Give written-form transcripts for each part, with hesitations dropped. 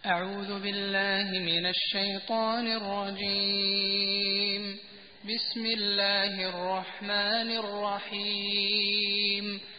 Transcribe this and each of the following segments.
أعوذ بالله من الشيطان الرجيم. بسم الله الرحمن الرحيم.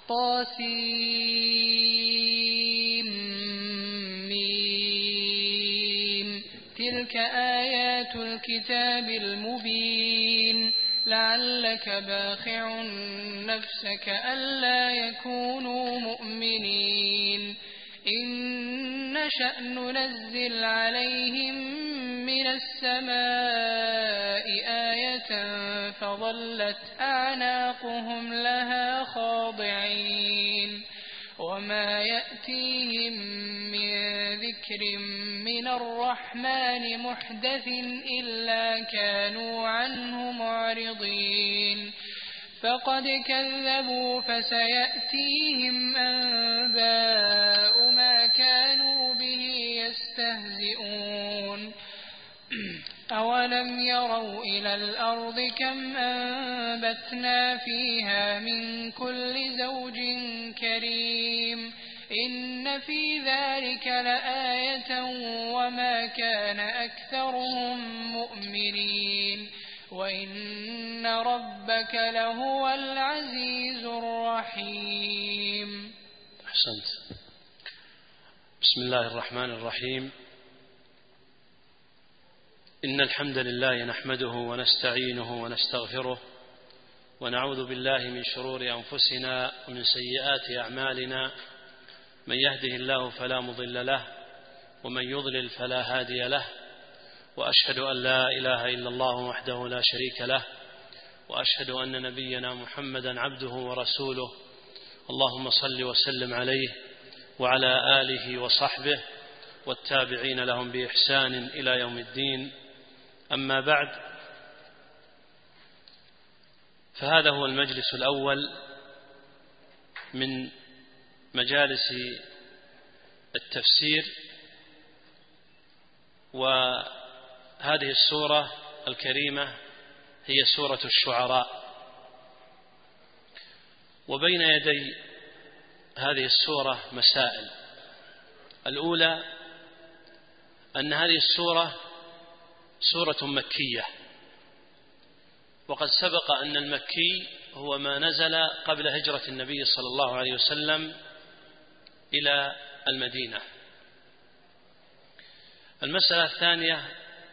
طاسيم. تلك آيات الكتاب المبين. لعلك باخع نفسك ألا يكونوا مؤمنين. إن نشأ ننزل عليهم من السماء آية فظلت أعناقهم لها خاضعين. وما يأتيهم من ذكر من الرحمن محدث إلا كانوا عنه معرضين. فقد كذبوا فسيأتيهم أنباء ما كانوا به يستهزئون. أولم يروا إلى الأرض كم أنبتنا فيها من كل زوج كريم. إن في ذلك لآية وما كان أكثرهم مؤمنين. وإن ربك لهو العزيز الرحيم. أحسنت. بسم الله الرحمن الرحيم. إن الحمد لله نحمده ونستعينه ونستغفره ونعوذ بالله من شرور أنفسنا ومن سيئات أعمالنا. من يهده الله فلا مضل له ومن يضلل فلا هادي له. وأشهد أن لا إله إلا الله وحده لا شريك له. وأشهد أن نبينا محمدا عبده ورسوله. اللهم صل وسلم عليه وعلى آله وصحبه والتابعين لهم بإحسان إلى يوم الدين. أما بعد، فهذا هو المجلس الأول من مجالس التفسير، وهذه السورة الكريمة هي سورة الشعراء. وبين يدي هذه السورة مسائل. الأولى أن هذه السورة سورة مكية، وقد سبق أن المكي هو ما نزل قبل هجرة النبي صلى الله عليه وسلم إلى المدينة. المسألة الثانية،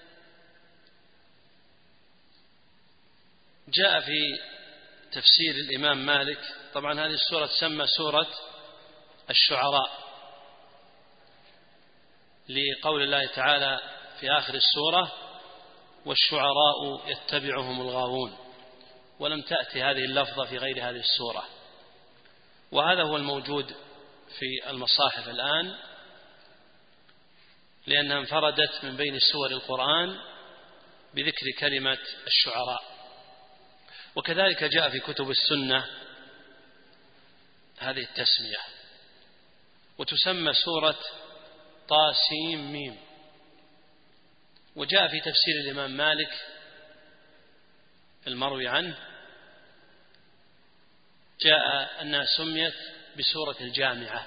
جاء في تفسير الإمام مالك، طبعا هذه السورة تسمى سورة الشعراء لقول الله تعالى في آخر السورة: والشعراء يتبعهم الغاوون. ولم تأتي هذه اللفظة في غير هذه السورة، وهذا هو الموجود في المصاحف الآن، لأنها انفردت من بين سور القرآن بذكر كلمة الشعراء. وكذلك جاء في كتب السنة هذه التسمية، وتسمى سورة طاسيم ميم. وجاء في تفسير الإمام مالك المروي عنه، جاء أنها سميت بسورة الجامعة،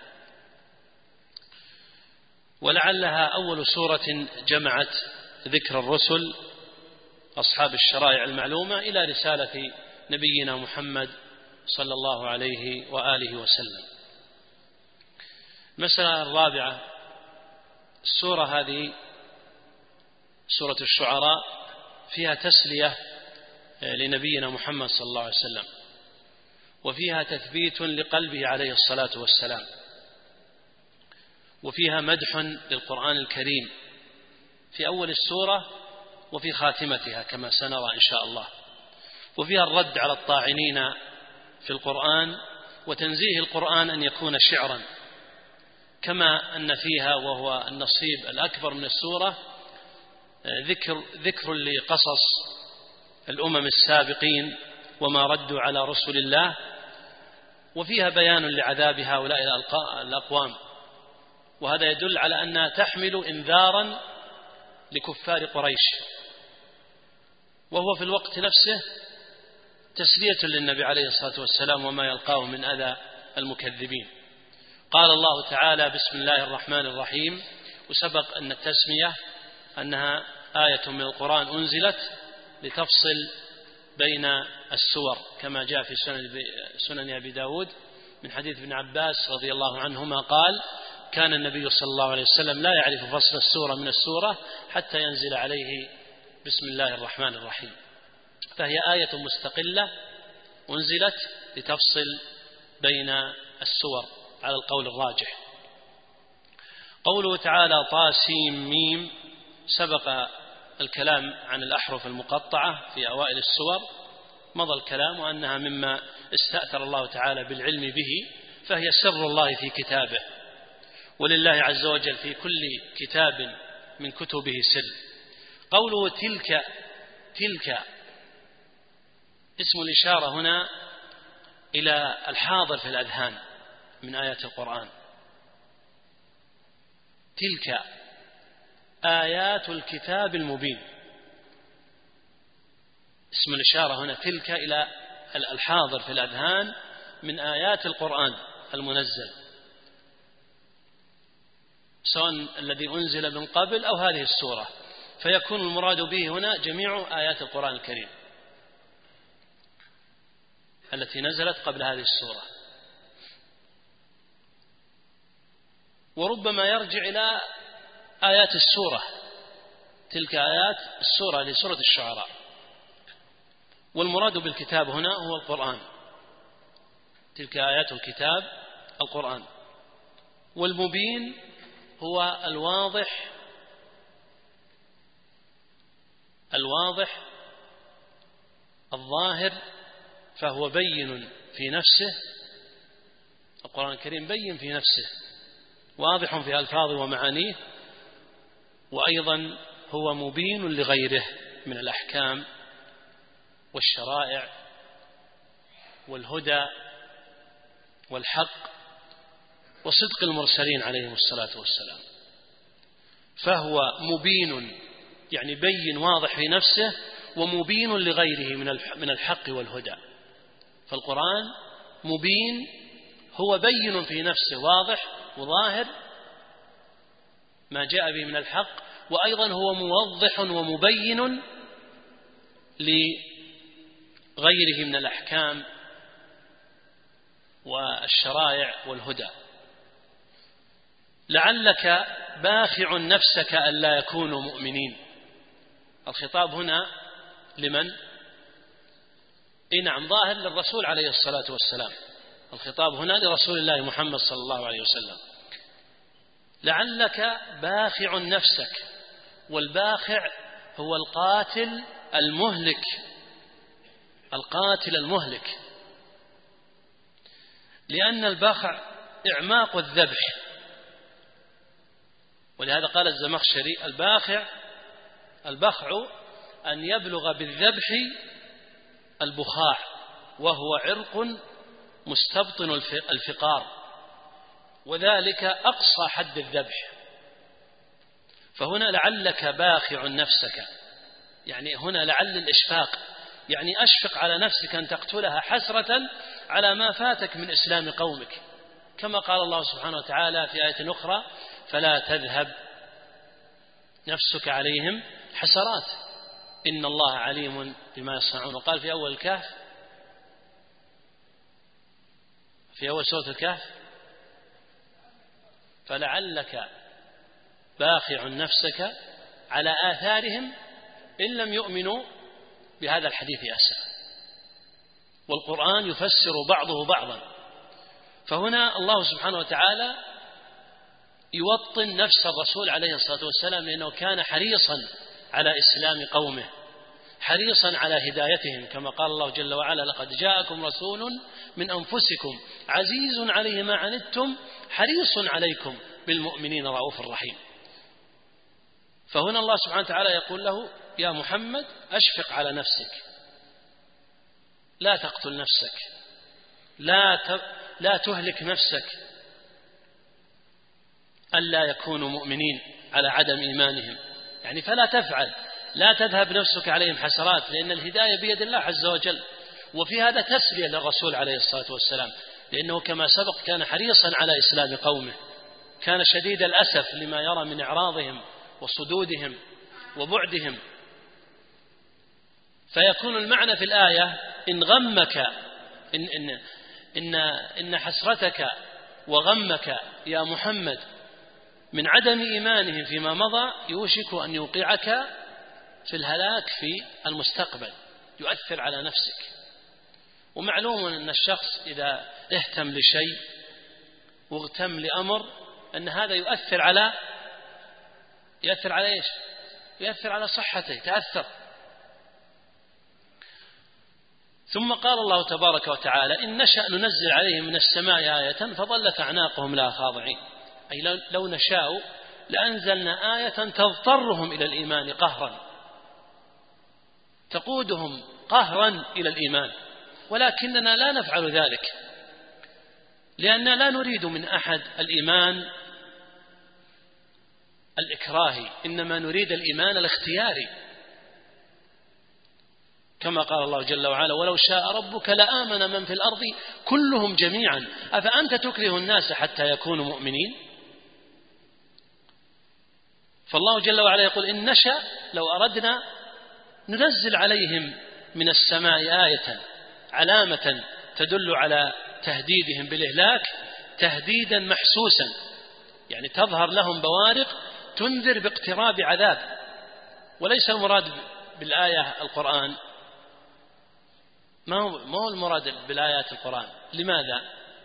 ولعلها أول سورة جمعت ذكر الرسل أصحاب الشرائع المعلومة إلى رسالة نبينا محمد صلى الله عليه وآله وسلم. المسألة الرابعة، السورة هذه سورة الشعراء فيها تسلية لنبينا محمد صلى الله عليه وسلم، وفيها تثبيت لقلبه عليه الصلاة والسلام، وفيها مدح للقرآن الكريم في أول السورة وفي خاتمتها كما سنرى إن شاء الله، وفيها الرد على الطاعنين في القرآن وتنزيه القرآن أن يكون شعرا، كما أن فيها، وهو النصيب الأكبر من السورة، ذكر لقصص الأمم السابقين وما ردوا على رسل الله، وفيها بيان لعذاب هؤلاء الأقوام. وهذا يدل على أنها تحمل إنذارا لكفار قريش، وهو في الوقت نفسه تسلية للنبي عليه الصلاة والسلام وما يلقاه من أذى المكذبين. قال الله تعالى: بسم الله الرحمن الرحيم: وسبق أن التسمية أنها آية من القرآن أنزلت لتفصل بين السور، كما جاء في سنن أبي داود من حديث ابن عباس رضي الله عنهما قال: كان النبي صلى الله عليه وسلم لا يعرف فصل السورة من السورة حتى ينزل عليه بسم الله الرحمن الرحيم. فهي آية مستقلة أنزلت لتفصل بين السور على القول الراجح. قوله تعالى طاسيم ميم، سبق الكلام عن الأحرف المقطعة في أوائل السور، مضى الكلام وأنها مما استأثر الله تعالى بالعلم به، فهي سر الله في كتابه، ولله عز وجل في كل كتاب من كتبه سر. قوله تلك اسم الإشارة هنا إلى الحاضر في الأذهان من آيات القرآن. تلك آيات الكتاب المبين، اسم الإشارة هنا تلك إلى الحاضر في الأذهان من آيات القرآن المنزل، سواء الذي أنزل من قبل أو هذه السورة، فيكون المراد به هنا جميع آيات القرآن الكريم التي نزلت قبل هذه السورة. وربما يرجع إلى آيات السورة، تلك آيات السورة لسورة الشعراء. والمراد بالكتاب هنا هو القرآن، تلك آيات الكتاب القرآن. والمبين هو الواضح الظاهر، فهو بين في نفسه، القرآن الكريم بين في نفسه، واضح في ألفاظه ومعانيه، وأيضا هو مبين لغيره من الأحكام والشرائع والهدى والحق وصدق المرسلين عليهم الصلاة والسلام. فهو مبين يعني بين واضح في نفسه، ومبين لغيره من الحق والهدى. فالقرآن مبين، هو بين في نفسه، واضح وظاهر ما جاء به من الحق، وأيضا هو موضح ومبين لغيره من الأحكام والشرائع والهدى. لعلك باخع نفسك ألا يكونوا مؤمنين، الخطاب هنا لمن؟ نعم، ظاهر للرسول عليه الصلاة والسلام، الخطاب هنا لرسول الله محمد صلى الله عليه وسلم. لعلك باخع نفسك، والباخع هو القاتل المهلك، لأن الباخع إعماق الذبح، ولهذا قال الزمخشري البخع أن يبلغ بالذبح البخاع، وهو عرق مستبطن الفقار، وذلك أقصى حد الذبح. فهنا لعلك باخع نفسك، يعني هنا لعل الإشفاق، يعني أشفق على نفسك أن تقتلها حسرة على ما فاتك من إسلام قومك، كما قال الله سبحانه وتعالى في آية أخرى: فلا تذهب نفسك عليهم حسرات إن الله عليم بما يصنعون. وقال في أول الكهف، في أول سورة الكهف: فلعلك باخع نفسك على آثارهم إن لم يؤمنوا بهذا الحديث أسفا. والقرآن يفسر بعضه بعضا، فهنا الله سبحانه وتعالى يوطن نفس الرسول عليه الصلاة والسلام، لأنه كان حريصا على إسلام قومه، حريصا على هدايتهم، كما قال الله جل وعلا: لقد جاءكم رسول من أنفسكم عزيز عليه ما عنتم حريص عليكم بالمؤمنين رؤوف رحيم. فهنا الله سبحانه وتعالى يقول له: يا محمد أشفق على نفسك، لا تقتل نفسك، لا تهلك نفسك ألا يكونوا مؤمنين على عدم إيمانهم، يعني فلا تفعل، لا تذهب نفسك عليهم حسرات، لأن الهداية بيد الله عز وجل. وفي هذا تسلية للرسول عليه الصلاة والسلام، لأنه كما سبق كان حريصا على إسلام قومه، كان شديد الأسف لما يرى من إعراضهم وصدودهم وبعدهم. فيكون المعنى في الآية إن غمك إن حسرتك وغمك يا محمد من عدم إيمانهم فيما مضى يوشك أن يوقعك في الهلاك في المستقبل، يؤثر على نفسك. ومعلوم أن الشخص إذا اهتم لشيء واغتم لأمر أن هذا يؤثر على إيش؟ يؤثر على صحته، تأثر. ثم قال الله تبارك وتعالى إن نشأ ننزل عليهم من السماء آية فظلت أعناقهم لها خاضعين، أي لو نشاء لأنزلنا آية تضطرهم إلى الإيمان قهرا، تقودهم قهرا إلى الإيمان، ولكننا لا نفعل ذلك لأننا لا نريد من أحد الإيمان الإكراهي، إنما نريد الإيمان الاختياري، كما قال الله جل وعلا ولو شاء ربك لآمن من في الأرض كلهم جميعا أفأنت تكره الناس حتى يكونوا مؤمنين. فالله جل وعلا يقول إن نشأ لو أردنا ننزل عليهم من السماء آية، علامة تدل على تهديدهم بالإهلاك تهديدا محسوسا، يعني تظهر لهم بوارق تنذر باقتراب عذاب. وليس المراد بالآية القرآن، ما هو المراد بالآيات القرآن. لماذا؟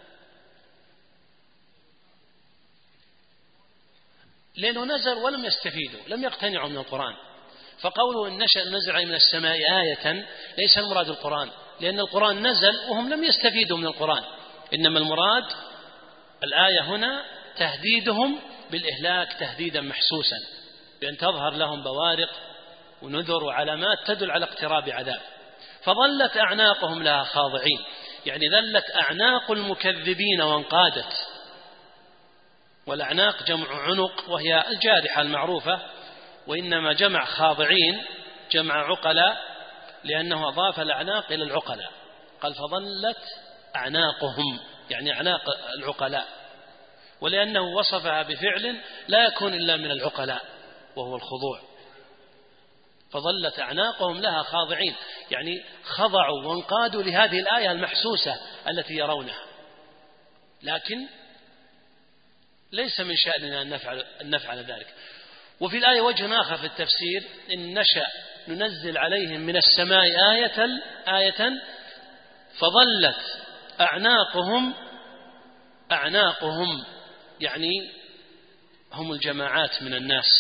لأنه نزل ولم يستفيدوا، لم يقتنعوا من القرآن. فقوله إن نشأ ننزل عليهم من السماء آية ليس المراد القرآن، لأن القرآن نزل وهم لم يستفيدوا من القرآن، إنما المراد الآية هنا تهديدهم بالإهلاك تهديدا محسوسا، بأن تظهر لهم بوارق ونذر وعلامات تدل على اقتراب عذاب. فظلت أعناقهم لها خاضعين، يعني ذلت أعناق المكذبين وانقادت. والأعناق جمع عنق وهي الجارحة المعروفة، وإنما جمع خاضعين جمع عقلاء لأنه أضاف الأعناق إلى العقلاء، قال فظلت أعناقهم يعني أعناق العقلاء، ولأنه وصفها بفعل لا يكون إلا من العقلاء وهو الخضوع. فظلت أعناقهم لها خاضعين، يعني خضعوا وانقادوا لهذه الآية المحسوسة التي يرونها، لكن ليس من شأننا أن نفعل ذلك. وفي الآية وجه آخر في التفسير إن نشأ ننزل عليهم من السماء آية فظلت أعناقهم يعني هم الجماعات من الناس،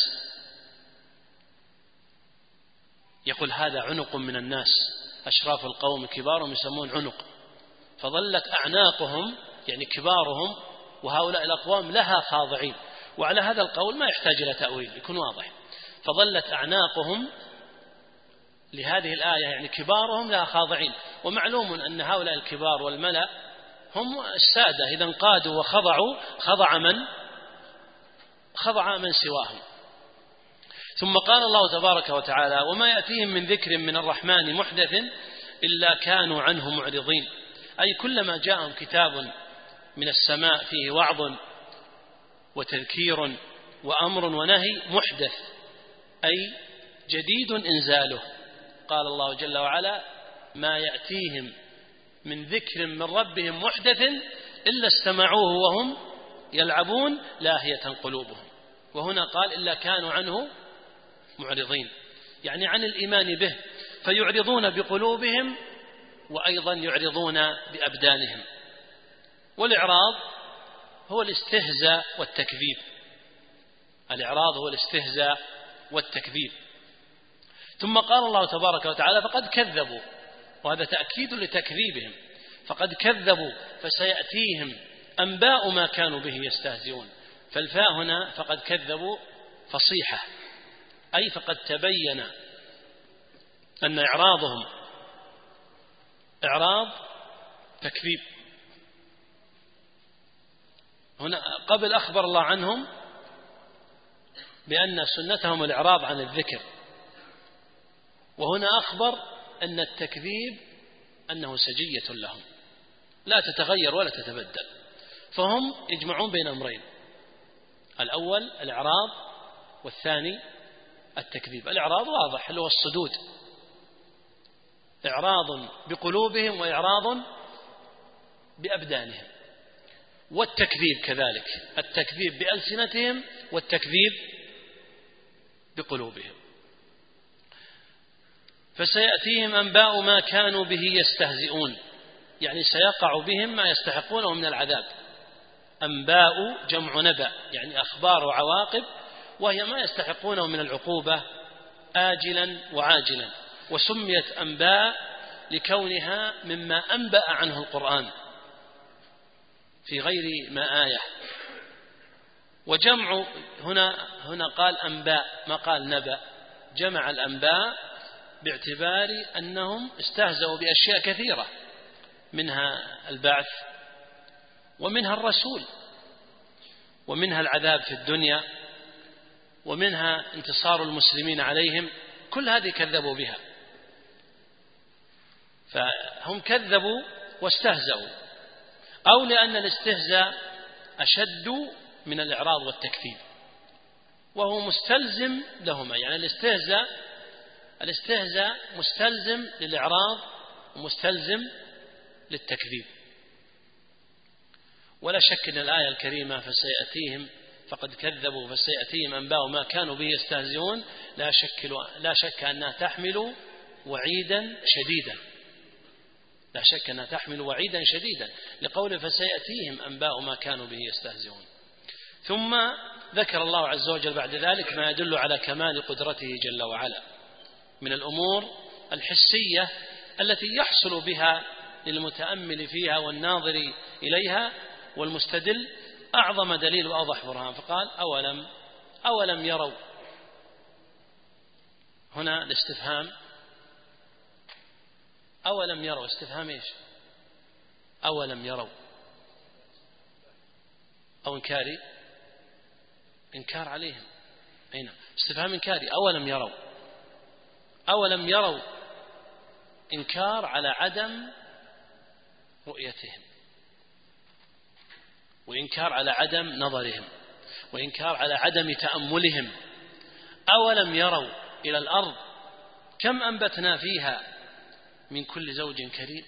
يقول هذا عنق من الناس، أشراف القوم كبارهم يسمون عنق. فظلت أعناقهم يعني كبارهم وهؤلاء الأقوام لها خاضعين. وعلى هذا القول ما يحتاج إلى تأويل، يكون واضح. فظلت أعناقهم لهذه الآية يعني كبارهم لها خاضعين. ومعلوم أن هؤلاء الكبار والملأ هم السادة، إذا انقادوا وخضعوا خضع من سواهم. ثم قال الله تبارك وتعالى وما يأتيهم من ذكر من الرحمن محدث إلا كانوا عنه معرضين، أي كلما جاءهم كتاب من السماء فيه وعظ وتذكير وأمر ونهي محدث أي جديد إنزاله. قال الله جل وعلا ما يأتيهم من ذكر من ربهم محدث إلا استمعوه وهم يلعبون لاهية قلوبهم. وهنا قال إلا كانوا عنه معرضين، يعني عن الإيمان به، فيعرضون بقلوبهم وأيضا يعرضون بأبدانهم. والإعراض هو الاستهزاء والتكذيب، الإعراض هو الاستهزاء والتكذيب. ثم قال الله تبارك وتعالى فقد كذبوا، وهذا تأكيد لتكذيبهم، فقد كذبوا فسيأتيهم أنباء ما كانوا به يستهزئون. فالفاء هنا فقد كذبوا فصيحة، أي فقد تبين أن إعراضهم إعراض تكذيب. هنا قبل أخبر الله عنهم بأن سنتهم الإعراض عن الذكر، وهنا أخبر أن التكذيب أنه سجية لهم لا تتغير ولا تتبدل. فهم يجمعون بين أمرين، الأول الإعراض والثاني التكذيب. الإعراض واضح اللي هو الصدود، إعراض بقلوبهم وإعراض بأبدانهم، والتكذيب كذلك، التكذيب بألسنتهم والتكذيب بقلوبهم. فسيأتيهم أنباء ما كانوا به يستهزئون، يعني سيقع بهم ما يستحقونه من العذاب. أنباء جمع نبأ، يعني أخبار وعواقب، وهي ما يستحقونه من العقوبة آجلا وعاجلا. وسميت أنباء لكونها مما أنبأ عنه القرآن في غير ما آية. وجمع هنا قال أنباء ما قال نبأ، جمع الأنباء باعتبار أنهم استهزأوا بأشياء كثيرة، منها البعث ومنها الرسول ومنها العذاب في الدنيا ومنها انتصار المسلمين عليهم، كل هذه كذبوا بها. فهم كذبوا واستهزأوا، أو لأن الاستهزاء أشد من الإعراض والتكذيب، وهو مستلزم لهما. يعني الاستهزاء مستلزم للإعراض ومستلزم للتكذيب. ولا شك أن الآية الكريمة فقد كذبوا فسيأتيهم أنباء ما كانوا به يستهزئون لا شك أنها تحمل وعيدا شديدا، لا شك أنها تحمل وعيدا شديدا لقول فسيأتيهم أنباء ما كانوا به يستهزئون. ثم ذكر الله عز وجل بعد ذلك ما يدل على كمال قدرته جل وعلا من الأمور الحسية التي يحصل بها للمتأمل فيها والناظر إليها والمستدل أعظم دليل وأوضح برهان. فقال أولم يروا، هنا الاستفهام أولم يروا، استفهام إيش؟ أولم يروا أو إنكاري، إنكار عليهم، أين استفهام إنكاري. أولم يروا إنكار على عدم رؤيتهم، وإنكار على عدم نظرهم، وإنكار على عدم تأملهم. أولم يروا إلى الأرض كم أنبتنا فيها من كل زوج كريم.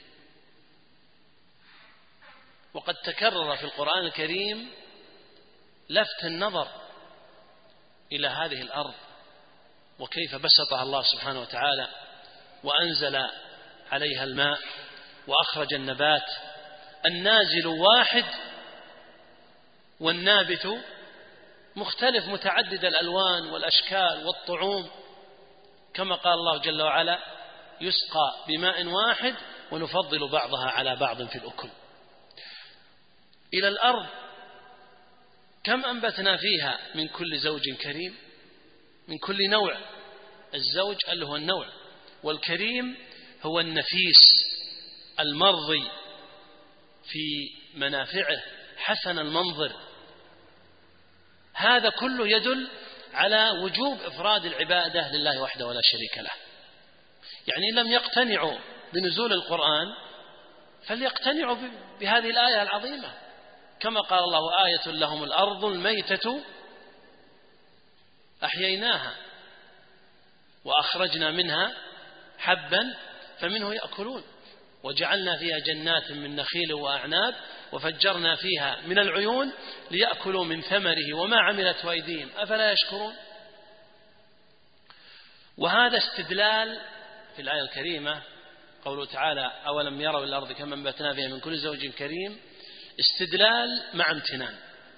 وقد تكرر في القرآن الكريم لفت النظر إلى هذه الأرض وكيف بسطها الله سبحانه وتعالى وأنزل عليها الماء وأخرج النبات. النازل واحد والنابت مختلف متعدد الألوان والأشكال والطعوم، كما قال الله جل وعلا يسقى بماء واحد ونفضل بعضها على بعض في الأكل. إلى الأرض كم أنبتنا فيها من كل زوج كريم، من كل نوع. الزوج اللي هو النوع، والكريم هو النفيس المرضي في منافعه حسن المنظر. هذا كله يدل على وجوب إفراد العبادة لله وحده ولا شريك له. يعني لم يقتنعوا بنزول القرآن فليقتنعوا بهذه الآية العظيمة، كما قال الله آية لهم الأرض الميتة أحييناها وأخرجنا منها حبا فمنه يأكلون وجعلنا فيها جنات من نخيل وأعناب وفجرنا فيها من العيون ليأكلوا من ثمره وما عملته أيديهم أفلا يشكرون. وهذا استدلال في الآية الكريمة قوله تعالى أولم يروا الأرض كم أنبتنا فيها من كل زوج كريم، استدلال مع امتنان.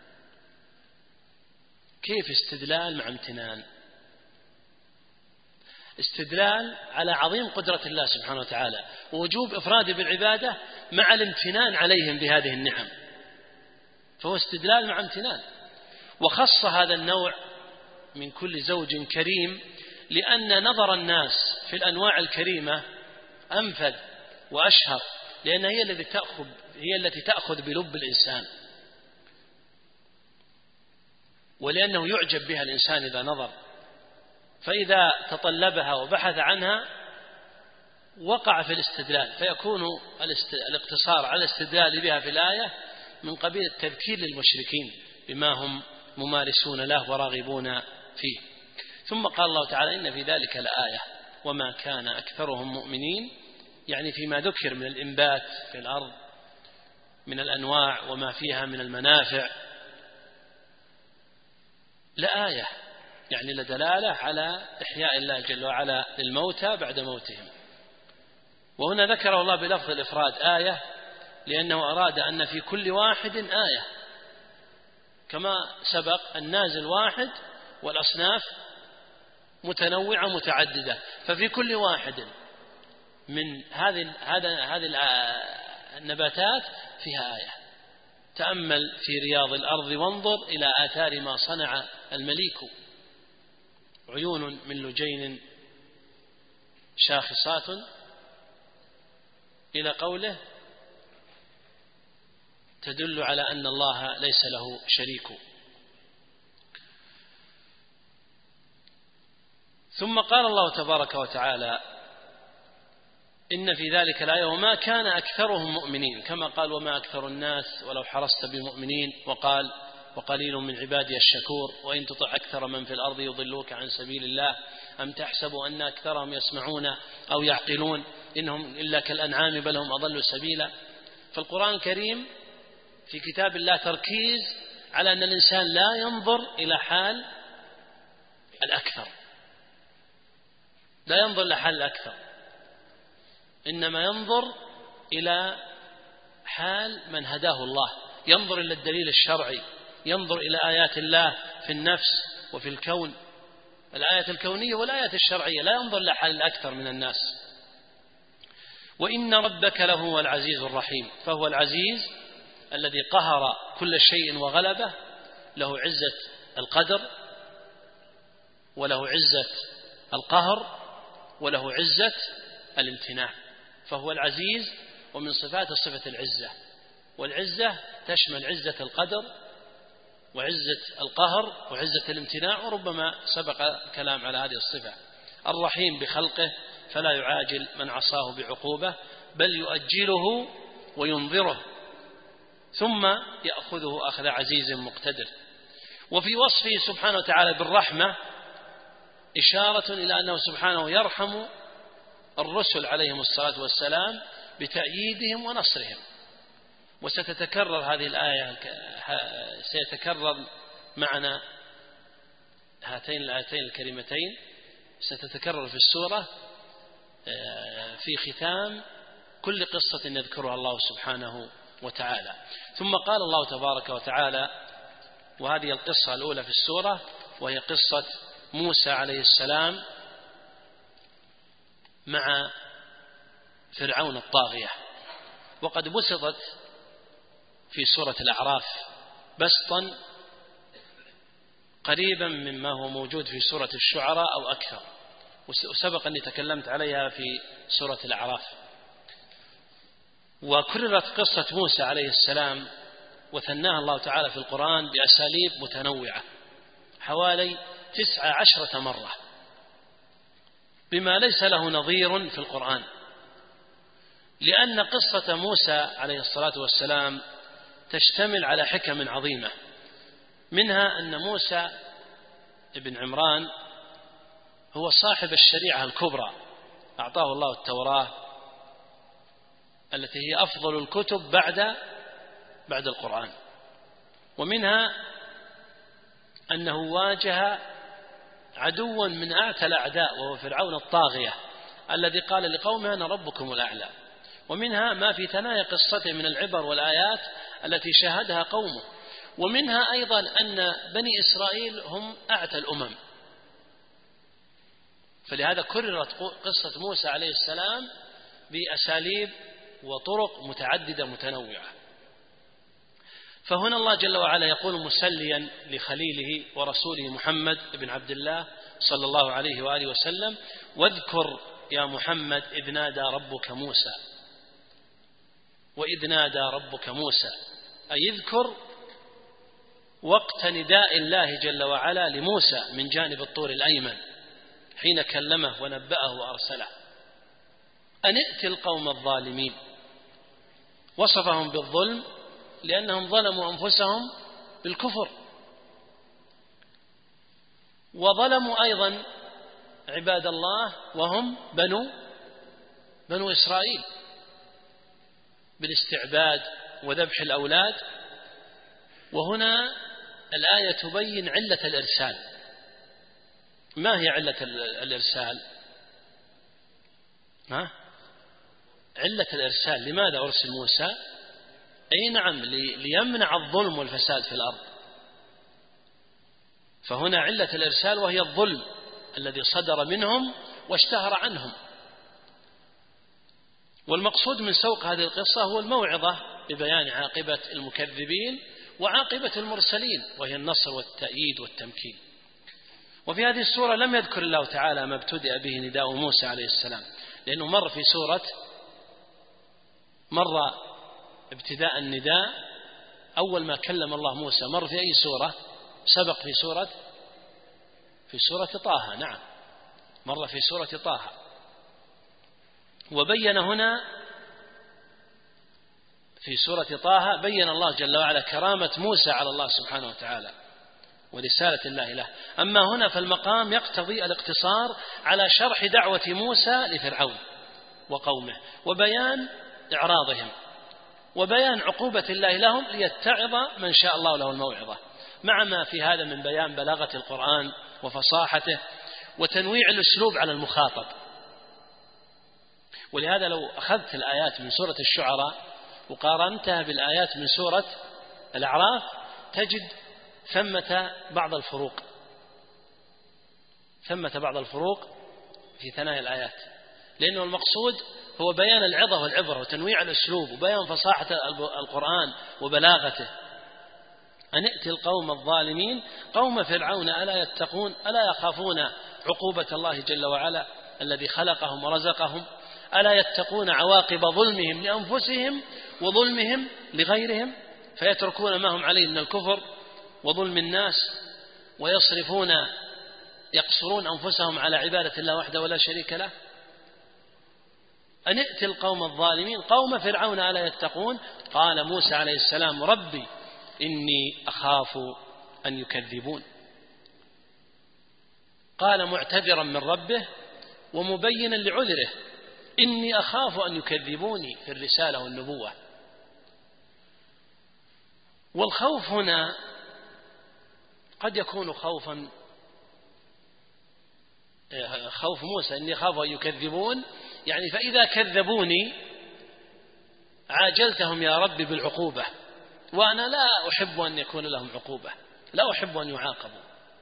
كيف استدلال مع امتنان؟ استدلال على عظيم قدرة الله سبحانه وتعالى ووجوب إفراده بالعبادة مع الامتنان عليهم بهذه النعم، فهو استدلال مع امتنان. وخص هذا النوع من كل زوج كريم لأن نظر الناس في الأنواع الكريمة أنفذ وأشهر، لأن هي التي تأخذ بلب الإنسان، ولأنه يعجب بها الإنسان إذا نظر، فإذا تطلبها وبحث عنها وقع في الاستدلال، فيكون الاقتصار على الاستدلال بها في الآية من قبيل التذكير للمشركين بما هم ممارسون له وراغبون فيه. ثم قال الله تعالى إن في ذلك لآية وما كان أكثرهم مؤمنين، يعني فيما ذكر من الإنبات في الأرض من الأنواع وما فيها من المنافع لآية، يعني لدلالة على إحياء الله جل وعلا للموتى بعد موتهم. وهنا ذكره الله بلفظ الإفراد آية لأنه أراد أن في كل واحد آية، كما سبق النازل واحد والأصناف متنوعة متعددة، ففي كل واحد من هذه النباتات فيها آية. تأمل في رياض الأرض وانظر إلى آثار ما صنع المليك، عيون من لجين شاخصات، إلى قوله تدل على أن الله ليس له شريك. ثم قال الله تبارك وتعالى إن في ذلك الآية وما كان أكثرهم مؤمنين، كما قال وما أكثر الناس ولو حرصت بمؤمنين، وقال وقليل من عبادي الشكور وإن تطع أكثر من في الأرض يضلوك عن سبيل الله أم تحسب أن أكثرهم يسمعون أو يعقلون إنهم إلا كالأنعام بل هم أضل سبيلا. فالقرآن الكريم في كتاب الله تركيز على أن الإنسان لا ينظر إلى حال الأكثر، لا ينظر إلى حال الأكثر، إنما ينظر إلى حال من هداه الله، ينظر إلى الدليل الشرعي، ينظر إلى آيات الله في النفس وفي الكون، الآيات الكونية والآيات الشرعية، لا ينظر إلى حال الأكثر من الناس. وإن ربك لهو العزيز الرحيم، فهو العزيز الذي قهر كل شيء وغلبه، له عزة القدر وله عزة القهر وله عزة الامتناع، فهو العزيز. ومن صفات صفة العزة، والعزة تشمل عزة القدر وعزة القهر وعزة الامتناع، وربما سبق كلام على هذه الصفة. الرحيم بخلقه فلا يعاجل من عصاه بعقوبة بل يؤجله وينظره ثم يأخذه أخذ عزيز مقتدر. وفي وصفه سبحانه وتعالى بالرحمة إشارة إلى أنه سبحانه يرحم الرسل عليهم الصلاة والسلام بتأييدهم ونصرهم. وستتكرر هذه الآية، سيتكرر معنا هاتين الآيتين الكريمتين، ستتكرر في السورة في ختام كل قصة يذكرها الله سبحانه وتعالى. ثم قال الله تبارك وتعالى، وهذه القصة الأولى في السورة وهي قصة موسى عليه السلام مع فرعون الطاغية، وقد بسطت في سورة الأعراف بسطا قريبا مما هو موجود في سورة الشعراء أو أكثر، وسبق أني تكلمت عليها في سورة الأعراف. وكررت قصة موسى عليه السلام وثناها الله تعالى في القرآن بأساليب متنوعة حوالي 19 مرة بما ليس له نظير في القرآن، لأن قصة موسى عليه الصلاة والسلام تشتمل على حكم عظيمة، منها أن موسى ابن عمران هو صاحب الشريعة الكبرى، أعطاه الله التوراة التي هي أفضل الكتب بعد القرآن. ومنها أنه واجه عدوا من أعتى الأعداء وهو فرعون الطاغية الذي قال لقومه أنا ربكم الأعلى. ومنها ما في ثنايا قصته من العبر والآيات التي شاهدها قومه. ومنها أيضا أن بني إسرائيل هم أعتى الأمم، فلهذا كررت قصة موسى عليه السلام بأساليب وطرق متعددة متنوعة. فهنا الله جل وعلا يقول مسليا لخليله ورسوله محمد بن عبد الله صلى الله عليه وآله وسلم: واذكر يا محمد إذ نادى ربك موسى. وإذ نادى ربك موسى أي يذكر وقت نداء الله جل وعلا لموسى من جانب الطور الأيمن حين كلمه ونبأه وأرسله أن ائت القوم الظالمين. وصفهم بالظلم لأنهم ظلموا أنفسهم بالكفر، وظلموا أيضا عباد الله وهم بنو إسرائيل بالاستعباد وذبح الأولاد. وهنا الآية تبين علة الإرسال. ما هي علة الإرسال؟ علة الإرسال، لماذا أرسل موسى؟ أي نعم، ليمنع الظلم والفساد في الأرض. فهنا علة الإرسال وهي الظلم الذي صدر منهم واشتهر عنهم. والمقصود من سوق هذه القصة هو الموعظة ببيان عاقبة المكذبين وعاقبة المرسلين، وهي النصر والتأييد والتمكين. وفي هذه السورة لم يذكر الله تعالى ما ابتدأ به نداء موسى عليه السلام، لأنه مر ابتداء النداء أول ما كلم الله موسى مر في أي سورة؟ سبق في سورة طه. نعم، مر في سورة طه. وبين هنا في سورة طه بين الله جل وعلا كرامة موسى على الله سبحانه وتعالى ورسالة الله له. أما هنا فالمقام يقتضي الاقتصار على شرح دعوة موسى لفرعون وقومه وبيان إعراضهم وبيان عقوبة الله لهم ليتعظ من شاء الله له الموعظة، مع ما في هذا من بيان بلاغة القرآن وفصاحته وتنويع الأسلوب على المخاطب. ولهذا لو أخذت الآيات من سورة الشعراء وقارنتها بالآيات من سورة الأعراف تجد ثمة بعض الفروق في ثنايا الآيات، لأنه المقصود هو بيان العظة والعبرة وتنويع الأسلوب وبيان فصاحة القرآن وبلاغته. أن ائت القوم الظالمين قوم فرعون ألا يتقون ألا يخافون عقوبة الله جل وعلا الذي خلقهم ورزقهم، ألا يتقون عواقب ظلمهم لأنفسهم وظلمهم لغيرهم فيتركون ما هم عليه من الكفر وظلم الناس يقصرون أنفسهم على عبادة الله وحده ولا شريك له. أن ائت القوم الظالمين قوم فرعون ألا يتقون. قال موسى عليه السلام ربي إني أخاف أن يكذبون. قال معتذرا من ربه ومبينا لعذره إني أخاف أن يكذبوني في الرسالة والنبوة. والخوف هنا قد يكون خوف موسى إني أخاف أن يكذبون، يعني فإذا كذبوني عاجلتهم يا رب بالعقوبة، وأنا لا أحب أن يكون لهم عقوبة، لا أحب أن يعاقبوا،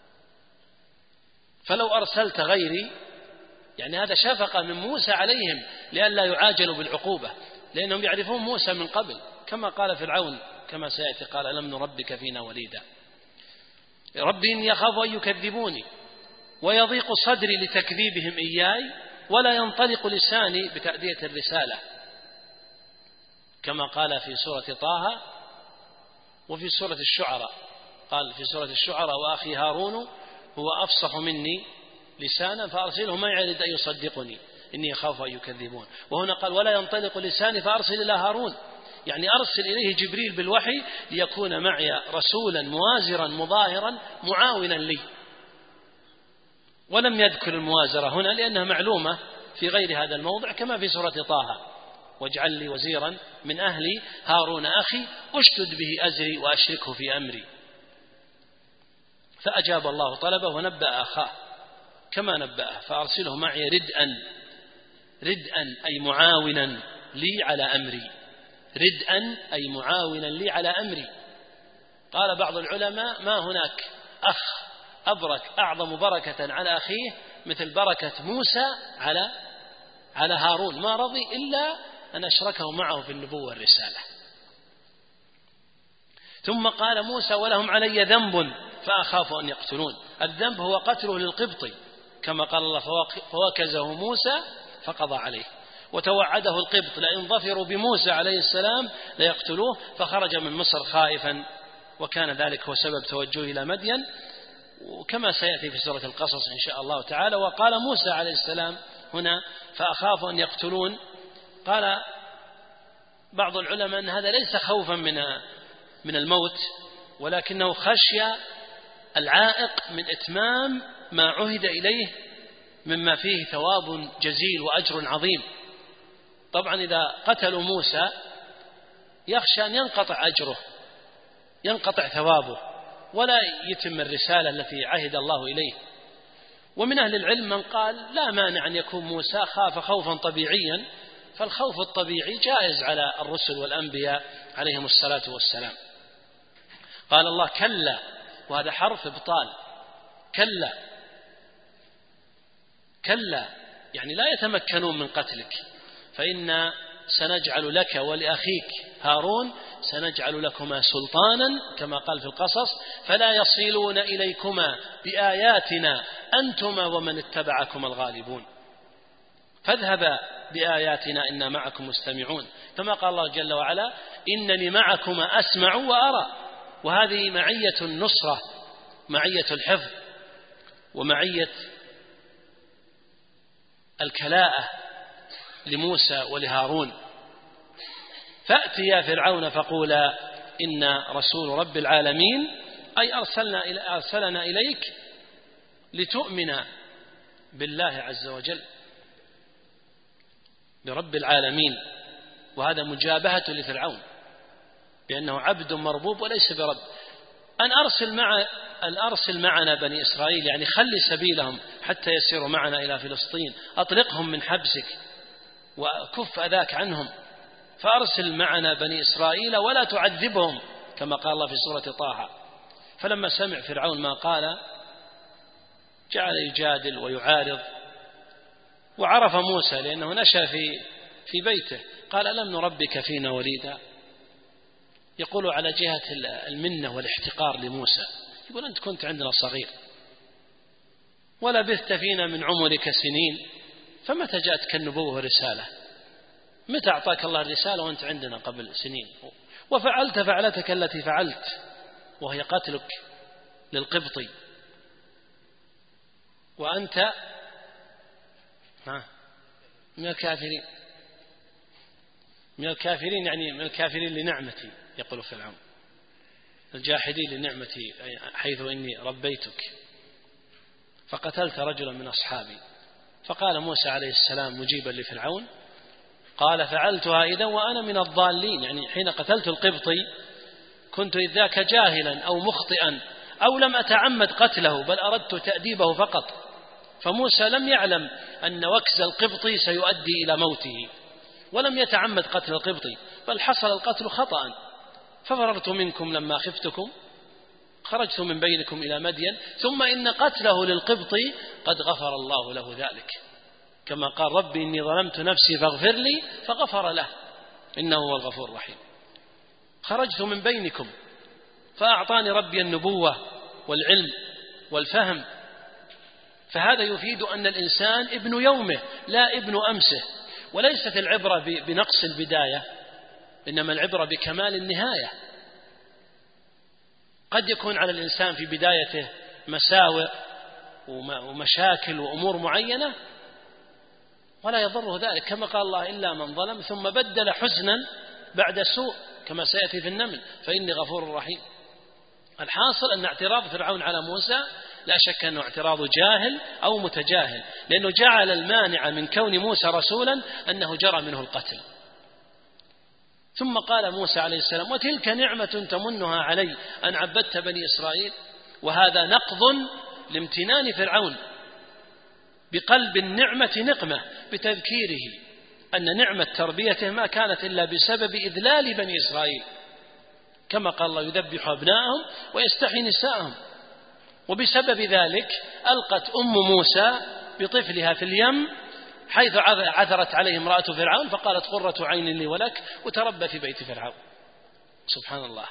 فلو أرسلت غيري، يعني هذا شفقة من موسى عليهم لئلا يعاجلوا بالعقوبة، لأنهم يعرفون موسى من قبل، كما قال فرعون كما سيأتي قال ألم نربك فينا وليدا. ربي إني أخاف أن يكذبوني ويضيق صدري لتكذيبهم إياي ولا ينطلق لساني بتأدية الرسالة، كما قال في سورة طه وفي سورة الشعراء. قال في سورة الشعراء وأخي هارون هو أفصح مني لسانا فأرسله ما يريد أن يصدقني إني أخاف أن يكذبون. وهنا قال ولا ينطلق لساني فأرسل إلى هارون، يعني أرسل إليه جبريل بالوحي ليكون معي رسولا موازرا مظاهرا معاونا لي. ولم يذكر الموازرة هنا لأنها معلومة في غير هذا الموضع، كما في سورة طه واجعل لي وزيرا من أهلي هارون أخي أشدد به أزري وأشركه في أمري. فأجاب الله طلبه ونبأ أخاه كما نبأه فأرسله معي ردءا أي معاونا لي على أمري، ردءا أي معاونا لي على أمري. قال بعض العلماء ما هناك أخ أبرك أعظم بركة على أخيه مثل بركة موسى على هارون، ما رضي إلا أن أشركه معه في النبوة والرسالة. ثم قال موسى ولهم علي ذنب فأخاف أن يقتلون. الذنب هو قتله للقبطي كما قال الله فوكزه موسى فقضى عليه، وتوعده القبط لئن ظفروا بموسى عليه السلام ليقتلوه، فخرج من مصر خائفا وكان ذلك هو سبب توجهه إلى مدين، وكما سيأتي في سورة القصص إن شاء الله تعالى. وقال موسى عليه السلام هنا فأخاف أن يقتلون. قال بعض العلماء أن هذا ليس خوفا من الموت، ولكنه خشية العائق من إتمام ما عهد إليه مما فيه ثواب جزيل وأجر عظيم. طبعا إذا قتلوا موسى يخشى أن ينقطع أجره، ينقطع ثوابه، ولا يتم الرسالة التي عهد الله إليه. ومن أهل العلم من قال لا مانع أن يكون موسى خاف خوفا طبيعيا، فالخوف الطبيعي جائز على الرسل والأنبياء عليهم الصلاة والسلام. قال الله كلا، وهذا حرف إبطال، كلا كلا يعني لا يتمكنون من قتلك، فإن سنجعل لك ولأخيك هارون سنجعل لكما سلطانا كما قال في القصص فلا يصلون إليكما بآياتنا أنتما ومن اتبعكما الغالبون فاذهبا بآياتنا إنا معكم مستمعون. كما قال الله جل وعلا إنني معكما أسمع وأرى. وهذه معية النصرة، معية الحفظ، ومعية الكلاءة لموسى ولهارون. فأتيا فرعون فقولا إن رسول رب العالمين، أي أرسلنا إليك لتؤمن بالله عز وجل، برب العالمين. وهذا مجابهة لفرعون بأنه عبد مربوب وليس برب. أن أرسل معنا بني إسرائيل، يعني خلي سبيلهم حتى يسيروا معنا إلى فلسطين، أطلقهم من حبسك وكف أذاك عنهم، فأرسل معنا بني إسرائيل ولا تعذبهم كما قال الله في سورة طه. فلما سمع فرعون ما قال جعل يجادل ويعارض، وعرف موسى لأنه نشأ في بيته. قال ألم نربك فينا وليدا؟ يقول على جهة المنة والاحتقار لموسى، يقول أنت كنت عندنا صغير ولبثت فينا من عمرك سنين، فمتى جاءتك النبوة والرسالة؟ متى أعطاك الله الرسالة وأنت عندنا قبل سنين؟ وفعلت فعلتك التي فعلت وهي قتلك للقبطي، وأنت من الكافرين. من الكافرين يعني من الكافرين لنعمتي، يقول فرعون، الجاحدين لنعمتي حيث إني ربيتك. فقتلت رجلا من أصحابي. فقال موسى عليه السلام مجيبا لفرعون قال فعلتها إذا وأنا من الضالين، يعني حين قتلت القبطي كنت إذ ذاك جاهلا أو مخطئا أو لم أتعمد قتله بل أردت تأديبه فقط. فموسى لم يعلم أن وكز القبطي سيؤدي إلى موته، ولم يتعمد قتل القبطي، بل حصل القتل خطأ. ففررت منكم لما خفتكم، خرجت من بينكم إلى مدين، ثم إن قتله للقبطي قد غفر الله له ذلك، كما قال ربي إني ظلمت نفسي فاغفر لي فغفر له إنه هو الغفور الرحيم. خرجت من بينكم فأعطاني ربي النبوة والعلم والفهم. فهذا يفيد أن الإنسان ابن يومه لا ابن أمسه، وليست العبرة بنقص البداية، إنما العبرة بكمال النهاية. قد يكون على الإنسان في بدايته مساوئ ومشاكل وأمور معينة ولا يضره ذلك، كما قال الله إلا من ظلم ثم بدل حسنا بعد سوء كما سيأتي في النمل فإني غفور رحيم. الحاصل أن اعتراض فرعون على موسى لا شك أنه اعتراض جاهل أو متجاهل، لأنه جعل المانع من كون موسى رسولا أنه جرى منه القتل. ثم قال موسى عليه السلام وتلك نعمة تمنها علي أن عبدت بني إسرائيل. وهذا نقض لامتنان فرعون بقلب النعمة نقمة، بتذكيره أن نعمة تربيته ما كانت إلا بسبب إذلال بني إسرائيل، كما قال الله يذبح أبناءهم ويستحيي نساءهم. وبسبب ذلك ألقت أم موسى بطفلها في اليم حيث عثرت عليه امرأة فرعون فقالت قرة عين لي ولك، وتربى في بيت فرعون. سبحان الله.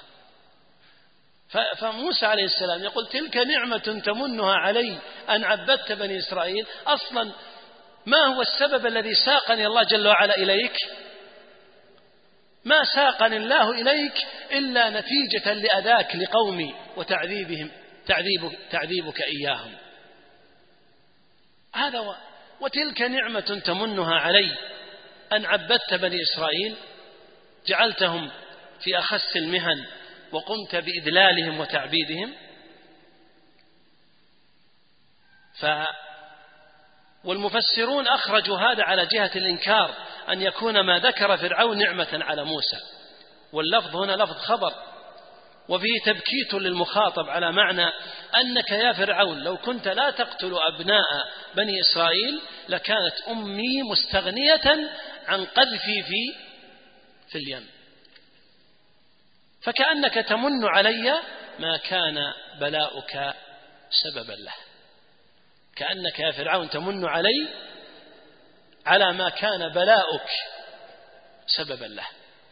فموسى عليه السلام يقول تلك نعمة تمنها علي أن عبدت بني إسرائيل. أصلا ما هو السبب الذي ساقني الله جل وعلا إليك؟ ما ساقني الله إليك إلا نتيجة لأذاك لقومي وتعذيبهم، تعذيبك إياهم. هذا وتلك نعمة تمنها علي أن عبدت بني إسرائيل، جعلتهم في أخس المهن وقمت بإذلالهم وتعبيدهم. والمفسرون أخرجوا هذا على جهة الإنكار، أن يكون ما ذكر فرعون نعمة على موسى، واللفظ هنا لفظ خبر، وفيه تبكيت للمخاطب على معنى أنك يا فرعون لو كنت لا تقتل أبناء بني إسرائيل لكانت أمي مستغنية عن قذفي في اليم، فكأنك تمن علي ما كان بلاؤك سببا له، كأنك يا فرعون تمن علي على ما كان بلاؤك سببا له.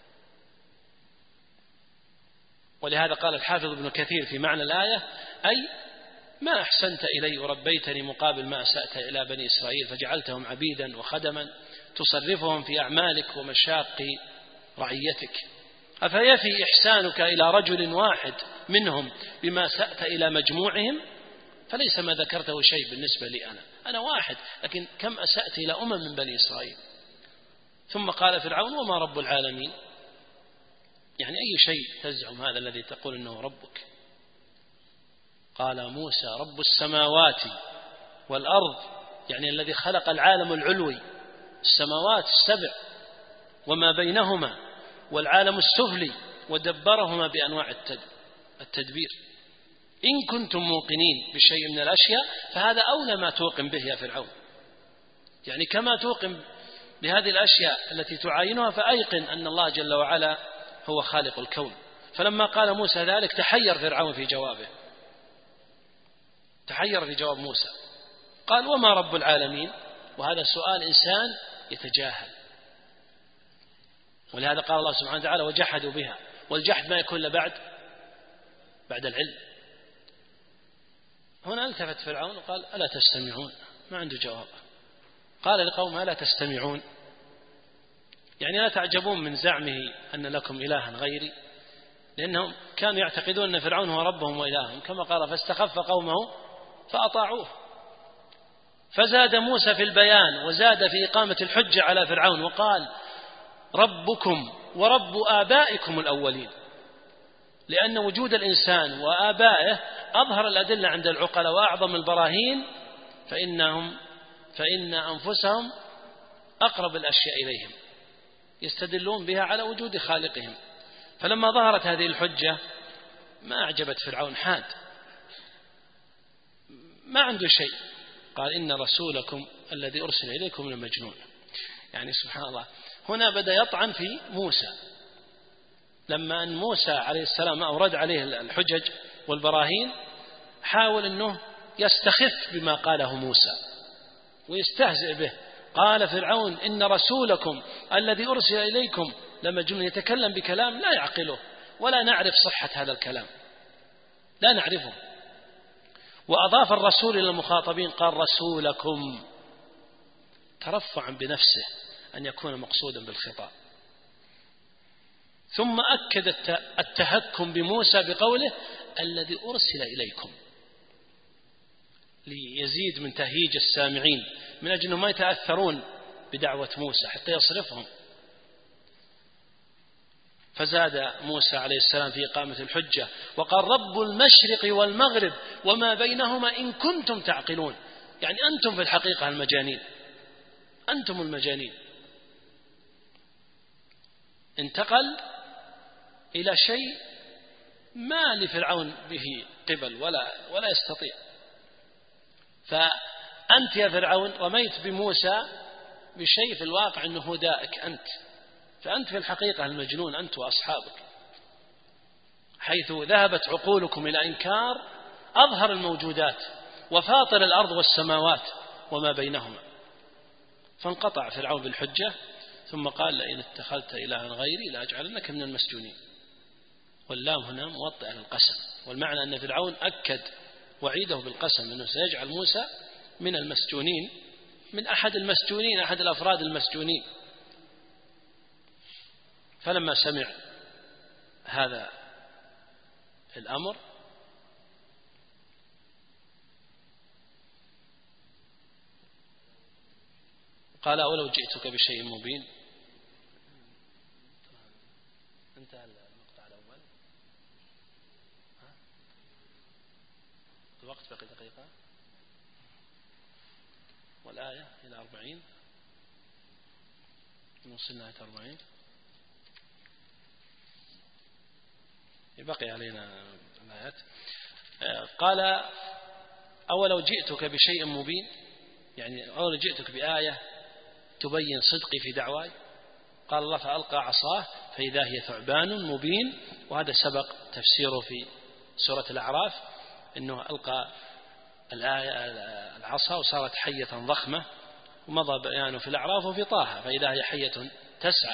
ولهذا قال الحافظ ابن كثير في معنى الآية: أي ما أحسنت إلي وربيتني مقابل ما أسأت إلى بني إسرائيل فجعلتهم عبيدا وخدما تصرفهم في أعمالك ومشاق رعيتك، أفيفي إحسانك إلى رجل واحد منهم بما سأت إلى مجموعهم؟ فليس ما ذكرته شيء بالنسبة لي أنا واحد، لكن كم أسأت إلى من بني إسرائيل. ثم قال فرعون: وما رب العالمين؟ يعني أي شيء تزعم هذا الذي تقول إنه ربك؟ قال موسى: رب السماوات والأرض، يعني الذي خلق العالم العلوي، السماوات السبع وما بينهما والعالم السفلي، ودبرهما بأنواع التدبير. إن كنتم موقنين بشيء من الأشياء فهذا أولى ما توقن به يا فرعون، يعني كما توقن بهذه الأشياء التي تعاينها فأيقن أن الله جل وعلا هو خالق الكون. فلما قال موسى ذلك تحير فرعون في جوابه، تحير في جواب موسى، قال: وما رب العالمين؟ وهذا سؤال إنسان يتجاهل، ولهذا قال الله سبحانه وتعالى: وجحدوا بها، والجحد ما يكون إلا بعد العلم. هنا التفت فرعون وقال: ألا تستمعون؟ ما عنده جواب. قال لقومه: ألا تستمعون؟ يعني لا تعجبون من زعمه أن لكم إلها غيري، لأنهم كانوا يعتقدون أن فرعون هو ربهم وإلههم، كما قال: فاستخف قومه فأطاعوه. فزاد موسى في البيان وزاد في إقامة الحجة على فرعون، وقال: ربكم ورب آبائكم الأولين، لأن وجود الإنسان وآبائه أظهر الأدلة عند العقلاء وأعظم البراهين، فإن أنفسهم أقرب الأشياء إليهم، يستدلون بها على وجود خالقهم. فلما ظهرت هذه الحجة ما أعجبت فرعون، حاد، ما عنده شيء، قال: إن رسولكم الذي أرسل إليكم لمجنون. يعني سبحان الله، هنا بدأ يطعن في موسى، لما أن موسى عليه السلام أورد عليه الحجج والبراهين حاول أنه يستخف بما قاله موسى ويستهزئ به. قال فرعون: إن رسولكم الذي أرسل إليكم لمجنون، يتكلم بكلام لا يعقله ولا نعرف صحة هذا الكلام، لا نعرفه. وأضاف الرسول إلى المخاطبين، قال: رسولكم، ترفعا بنفسه أن يكون مقصودا بالخطاب. ثم أكد التهكم بموسى بقوله: الذي أرسل إليكم، ليزيد من تهييج السامعين من أجل ما يتأثرون بدعوة موسى حتى يصرفهم. فزاد موسى عليه السلام في إقامة الحجة وقال: رب المشرق والمغرب وما بينهما إن كنتم تعقلون، يعني أنتم في الحقيقة المجانين، أنتم المجانين. انتقل إلى شيء ما لفرعون به قبل ولا يستطيع. فأنت يا فرعون رميت بموسى بشيء في الواقع أنه هدائك أنت، فأنت في الحقيقة المجنون أنت وأصحابك، حيث ذهبت عقولكم إلى إنكار أظهر الموجودات وفاطر الأرض والسماوات وما بينهما. فانقطع فرعون بالحجة، ثم قال: لئن اتخذت إلها غيري لأجعلنك من المسجونين. واللام هنا موطئة للقسم، والمعنى أن فرعون أكد وعيده بالقسم أنه سيجعل موسى من المسجونين، من أحد المسجونين، أحد الأفراد المسجونين. فلما سمع هذا الأمر قال: أولو جئتك بشيء مبين. انتهى المقطع الأول، الوقت بقي دقيقة. والآية إلى 40 وصلنا إلى 40 بقي علينا الآيات. قال أولو جئتك بشيء مبين، يعني أولو جئتك بآية تبين صدقي في دعواي. قال الله فألقى عصاه فإذا هي ثعبان مبين، وهذا سبق تفسيره في سورة الأعراف أنه ألقى العصا وصارت حية ضخمة، ومضى بيانه في الأعراف وفي طه فإذا هي حية تسعى.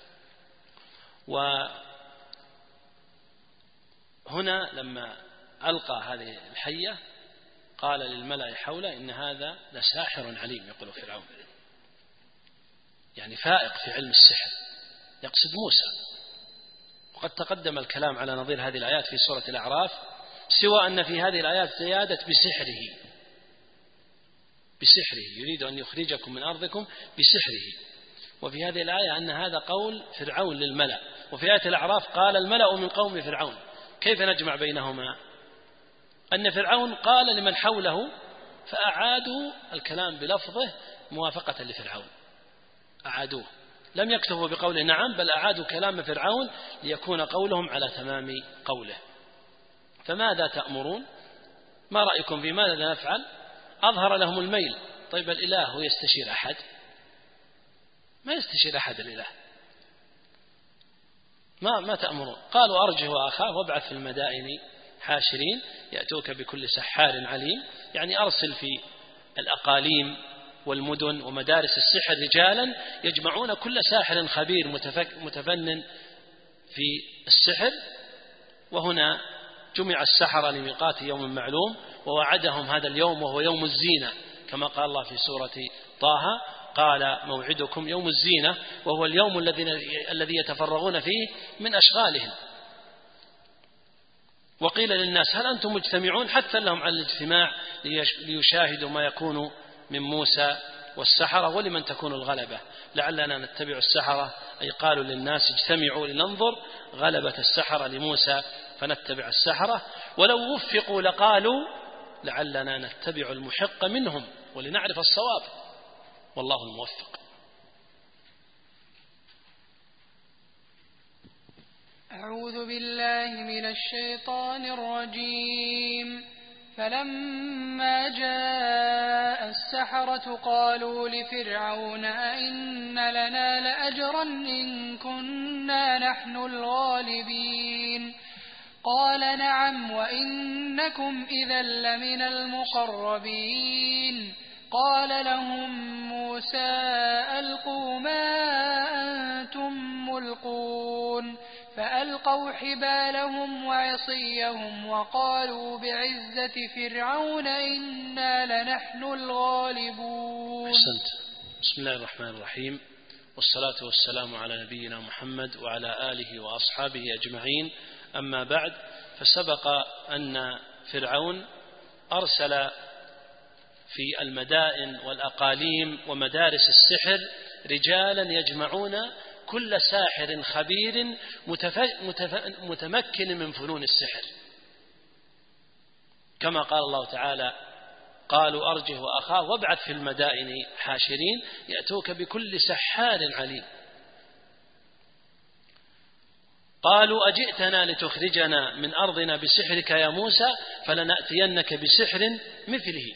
وهنا لما ألقى هذه الحية قال للملأ حوله إن هذا لساحر عليم، يقول فرعون، يعني فائق في علم السحر، يقصد موسى. وقد تقدم الكلام على نظير هذه الآيات في سورة الأعراف، سوى أن في هذه الآيات زيادة بسحره يريد أن يخرجكم من أرضكم بسحره. وفي هذه الآية أن هذا قول فرعون للملأ، وفي آية الأعراف قال الملأ من قوم فرعون. كيف نجمع بينهما؟ أن فرعون قال لمن حوله فأعادوا الكلام بلفظه موافقة لفرعون، أعادوه، لم يكتفوا بقوله نعم، بل أعادوا كلام فرعون ليكون قولهم على تمام قوله. فماذا تأمرون؟ ما رأيكم في ماذا نفعل؟ أظهر لهم الميل. طيب الإله هو يستشير أحد؟ ما يستشير أحد الإله. ما تأمرون؟ قالوا أرجه وأخاه وابعث في المدائن حاشرين يأتوك بكل سحار عليم، يعني أرسل في الأقاليم والمدن ومدارس السحر رجالا يجمعون كل ساحر خبير متفنن في السحر. وهنا جمع السحرة لميقات يوم معلوم، ووعدهم هذا اليوم وهو يوم الزينة، كما قال الله في سورة طه قال موعدكم يوم الزينة، وهو اليوم الذي يتفرغون فيه من أشغالهم. وقيل للناس هل أنتم مجتمعون؟ حتى لهم على الاجتماع ليشاهدوا ما يكون من موسى والسحرة ولمن تكون الغلبة، لعلنا نتبع السحرة، أي قالوا للناس اجتمعوا لننظر غلبة السحرة لموسى فنتبع السحرة، ولو وفقوا لقالوا لعلنا نتبع المحق منهم ولنعرف الصواب، والله الموفق. أعوذ بالله من الشيطان الرجيم. فلما جاء السحرة قالوا لفرعون أئن لنا لأجرا إن كنا نحن الغالبين. قال نعم وإنكم إذا لمن المقربين. قال لهم موسى ألقوا ما أنتم ملقون. فألقوا حبالهم وعصيهم وقالوا بعزة فرعون إنا لنحن الغالبون. أحسنت. بسم الله الرحمن الرحيم، والصلاة والسلام على نبينا محمد وعلى آله وأصحابه أجمعين. أما بعد، فسبق أن فرعون أرسل في المدائن والأقاليم ومدارس السحر رجالا يجمعون كل ساحر خبير متمكن من فنون السحر، كما قال الله تعالى قالوا أرجه وأخاه وابعث في المدائن حاشرين يأتوك بكل سحار عليم. قالوا أجئتنا لتخرجنا من أرضنا بسحرك يا موسى فلنأتينك بسحر مثله.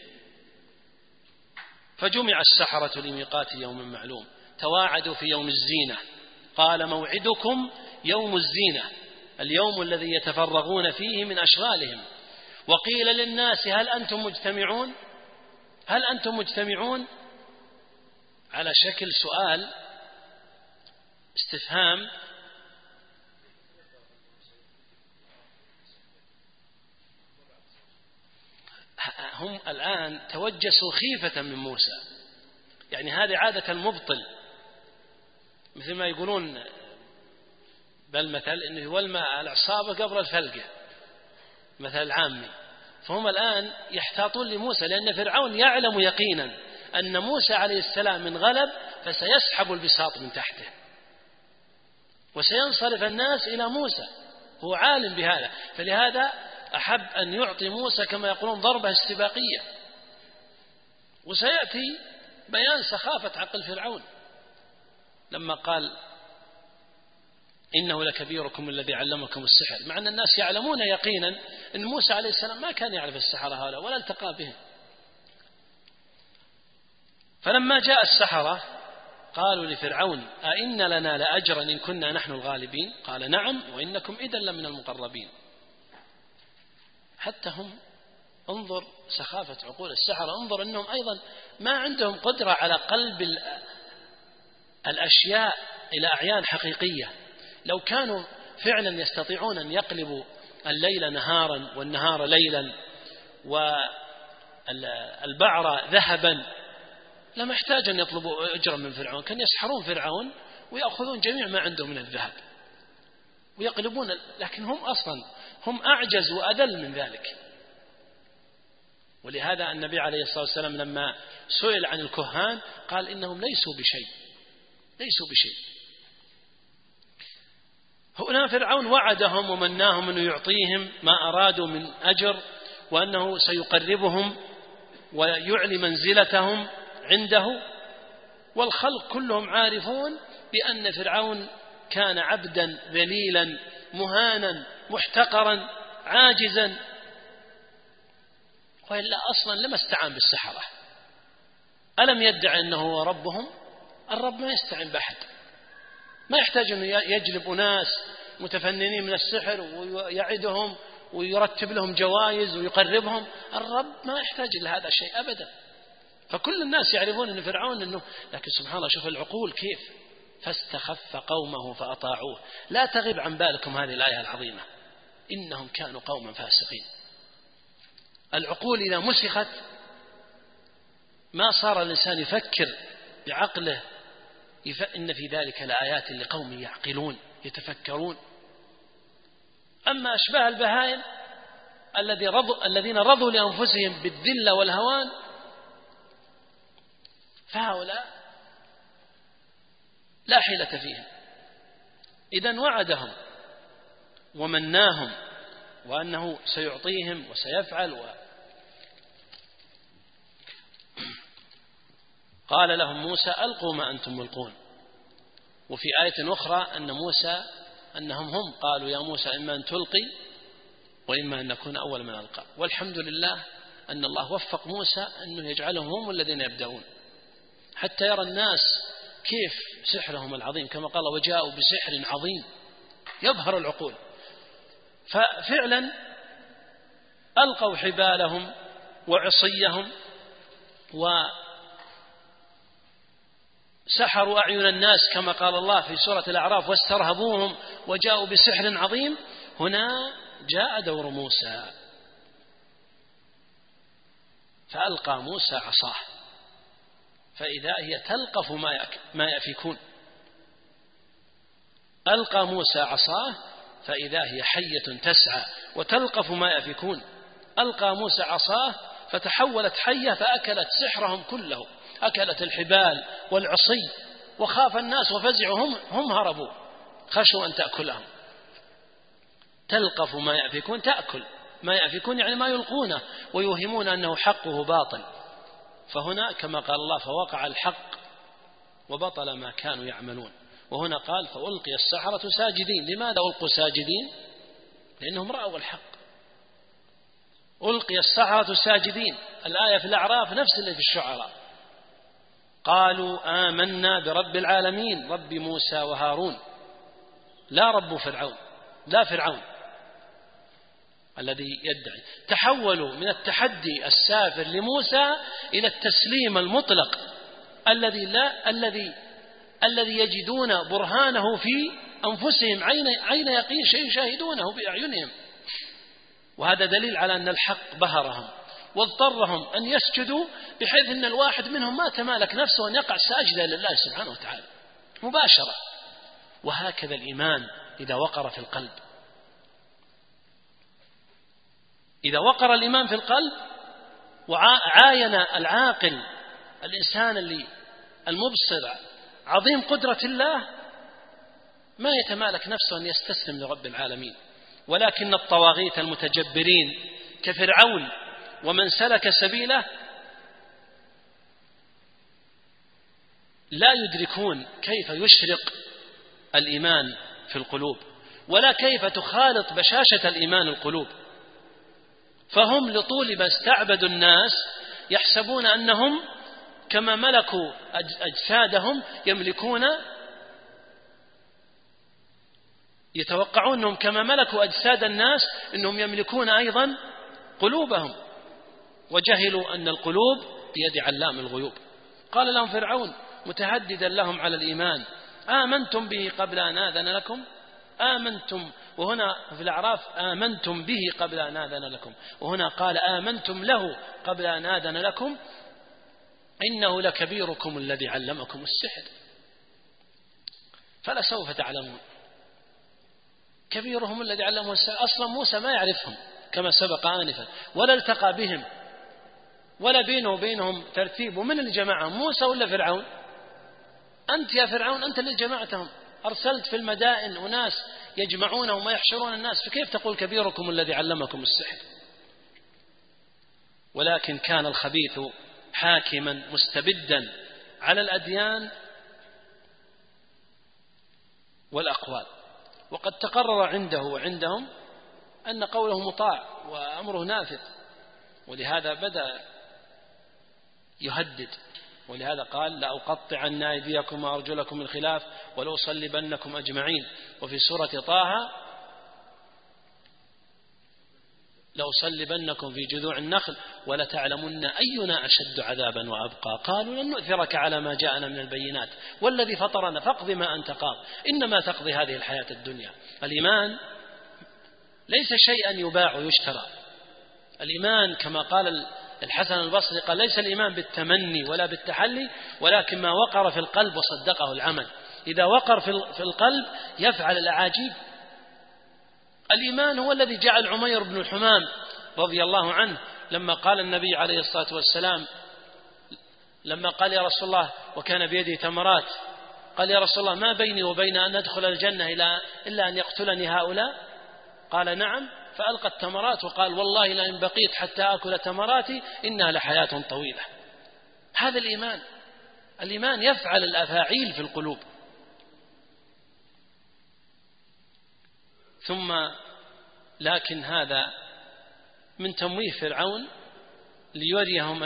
فجمع السحرة لميقات يوم معلوم، تواعدوا في يوم الزينة. قال موعدكم يوم الزينة، اليوم الذي يتفرغون فيه من أشغالهم. وقيل للناس هل أنتم مجتمعون؟ هل أنتم مجتمعون على شكل سؤال استفهام. هم الآن توجسوا خيفة من موسى، يعني هذه عادة المبطل، مثل ما يقولون بالمثل إنه يولم العصابة قبل الفلقة، مثل العامي. فهم الآن يحتاطون لموسى، لأن فرعون يعلم يقينا أن موسى عليه السلام من غلب فسيسحب البساط من تحته وسينصرف الناس إلى موسى، هو عالم بهذا، فلهذا أحب أن يعطي موسى كما يقولون ضربة استباقية. وسيأتي بيان سخافة عقل فرعون لما قال إنه لكبيركم الذي علمكم السحر، مع أن الناس يعلمون يقينا أن موسى عليه السلام ما كان يعرف السحرة هؤلاء ولا التقى بهم. فلما جاء السحرة قالوا لفرعون أئن لنا لأجرا إن كنا نحن الغالبين؟ قال نعم وإنكم إذا لمن المقربين. حتى هم انظر سخافة عقول السحرة، انظر أنهم أيضا ما عندهم قدرة على قلب الأشياء إلى أعيان حقيقية. لو كانوا فعلا يستطيعون أن يقلبوا الليل نهارا والنهار ليلا والبعر ذهبا لما احتاج أن يطلبوا أجرا من فرعون، كان يسحرون فرعون ويأخذون جميع ما عندهم من الذهب ويقلبون، لكن هم أصلا هم أعجز وأذل من ذلك. ولهذا النبي عليه الصلاة والسلام لما سئل عن الكهان قال إنهم ليسوا بشيء. هنا فرعون وعدهم ومناهم أنه يعطيهم ما أرادوا من أجر وأنه سيقربهم ويعلي منزلتهم عنده، والخلق كلهم عارفون بأن فرعون كان عبدا ذليلا مهانا محتقرا عاجزا، وإلا أصلا لما استعان بالسحرة. ألم يدعي أنه هو ربهم؟ الرب ما يستعين بأحد، ما يحتاج أن يجلب أناس متفننين من السحر ويعدهم ويرتب لهم جوائز ويقربهم. الرب ما يحتاج إلى هذا الشيء أبدا. فكل الناس يعرفون أن فرعون أنه، لكن سبحان الله شوف العقول كيف، فاستخف قومه فأطاعوه. لا تغيب عن بالكم هذه الآية العظيمة، إنهم كانوا قوما فاسقين. العقول إذا مسخت ما صار الإنسان يفكر بعقله، إن في ذلك لآيات لقوم يعقلون يتفكرون. أما أشباه البهائم الذين رضوا لأنفسهم بالذل والهوان فهؤلاء لا حيلة فيهم. إذن وعدهم ومناهم وأنه سيعطيهم وسيفعل قال لهم موسى ألقوا ما أنتم ملقون. وفي آية أخرى أنهم هم قالوا يا موسى إما أن تلقي وإما أن نكون أول من ألقى. والحمد لله أن الله وفق موسى أنه يجعلهم هم الذين يبدأون حتى يرى الناس كيف سحرهم العظيم، كما قال وجاءوا بسحر عظيم يبهر العقول. ففعلا ألقوا حبالهم وعصيهم وسحروا أعين الناس كما قال الله في سورة الأعراف واسترهبوهم وجاءوا بسحر عظيم. هنا جاء دور موسى، فألقى موسى عصاه فإذا هي تلقف ما يأفكون. ألقى موسى عصاه فإذا هي حية تسعى وتلقف ما يأفكون. ألقى موسى عصاه فتحولت حية فأكلت سحرهم كله، أكلت الحبال والعصي، وخاف الناس وفزعوا، هم هربوا خشوا أن تأكلهم. تلقف ما يأفكون، تأكل ما يأفكون يعني ما يلقونه ويوهمون أنه حقه باطل. فهنا كما قال الله فوقع الحق وبطل ما كانوا يعملون. وهنا قال فألقي السحرة ساجدين. لماذا ألقوا ساجدين؟ لأنهم رأوا الحق. ألقي السحرة ساجدين. الآية في الأعراف نفس اللي في الشعراء، قالوا آمنا برب العالمين رب موسى وهارون. لا رب فرعون، لا فرعون الذي يدعي. تحولوا من التحدي السافر لموسى إلى التسليم المطلق الذي يجدون برهانه في أنفسهم عين يقين، شيء يشاهدونه بأعينهم. وهذا دليل على أن الحق بهرهم واضطرهم أن يسجدوا، بحيث أن الواحد منهم ما تمالك نفسه أن يقع ساجدا لله سبحانه وتعالى مباشرة. وهكذا الإيمان إذا وقر في القلب، إذا وقر الإيمان في القلب وعاين العاقل الإنسان اللي المبصر عظيم قدرة الله، ما يتمالك نفسه أن يستسلم لرب العالمين. ولكن الطواغيت المتجبرين كفرعون ومن سلك سبيله لا يدركون كيف يشرق الإيمان في القلوب، ولا كيف تخالط بشاشة الإيمان القلوب، فهم لطول ما استعبدوا الناس يحسبون أنهم كما ملكوا أجسادهم يتوقعون أنهم كما ملكوا أجساد الناس أنهم يملكون أيضا قلوبهم، وجهلوا أن القلوب بيد علام الغيوب. قال لهم فرعون متهددا لهم على الإيمان: آمنتم به قبل أن آذن لكم؟ آمنتم، وهنا في الأعراف آمنتم به قبل أن آذن لكم، وهنا قال آمنتم له قبل أن آذن لكم، إنه لكبيركم الذي علمكم السحر فلسوف تعلمون. كبيرهم الذي علمهم السحر، أصلا موسى ما يعرفهم كما سبق آنفا، ولا التقى بهم، ولا بينه وبينهم ترتيب. ومن اللي جمعهم، موسى ولا فرعون؟ أنت يا فرعون، أنت اللي جمعتهم، أرسلت في المدائن وناس يجمعونهم ويحشرون الناس، فكيف تقول كبيركم الذي علمكم السحر؟ ولكن كان الخبيث حاكما مستبدا على الأديان والأقوال، وقد تقرر عنده وعندهم أن قوله مطاع وأمره نافذ، ولهذا بدأ يهدد، ولهذا قال: لأقطعن أيديكم وأرجلكم من خلاف ولأصلبنكم أجمعين. وفي سورة طه: لأصلبنكم في جذوع النخل ولتعلمن أينا أشد عذابا وأبقى. قالوا: لن نؤثرك على ما جاءنا من البينات والذي فطرنا فاقض ما أنت قاض إنما تقضي هذه الحياة الدنيا. الإيمان ليس شيئا يباع ويشترى. الإيمان كما قال الحسن البصري قال: ليس الإيمان بالتمني ولا بالتحلي، ولكن ما وقر في القلب وصدقه العمل. إذا وقر في القلب يفعل الأعاجيب. الإيمان هو الذي جعل عمير بن الحمام رضي الله عنه لما قال النبي عليه الصلاة والسلام، لما قال: يا رسول الله، وكان بيده تمرات، قال: يا رسول الله، ما بيني وبين أن أدخل الجنة إلا أن يقتلني هؤلاء؟ قال: نعم. فألقى التمرات وقال: والله لئن بقيت حتى أكل تمراتي إنها لحياة طويلة. هذا الإيمان. الإيمان يفعل الأفاعيل في القلوب. ثم لكن هذا من تمويه فرعون ليريهم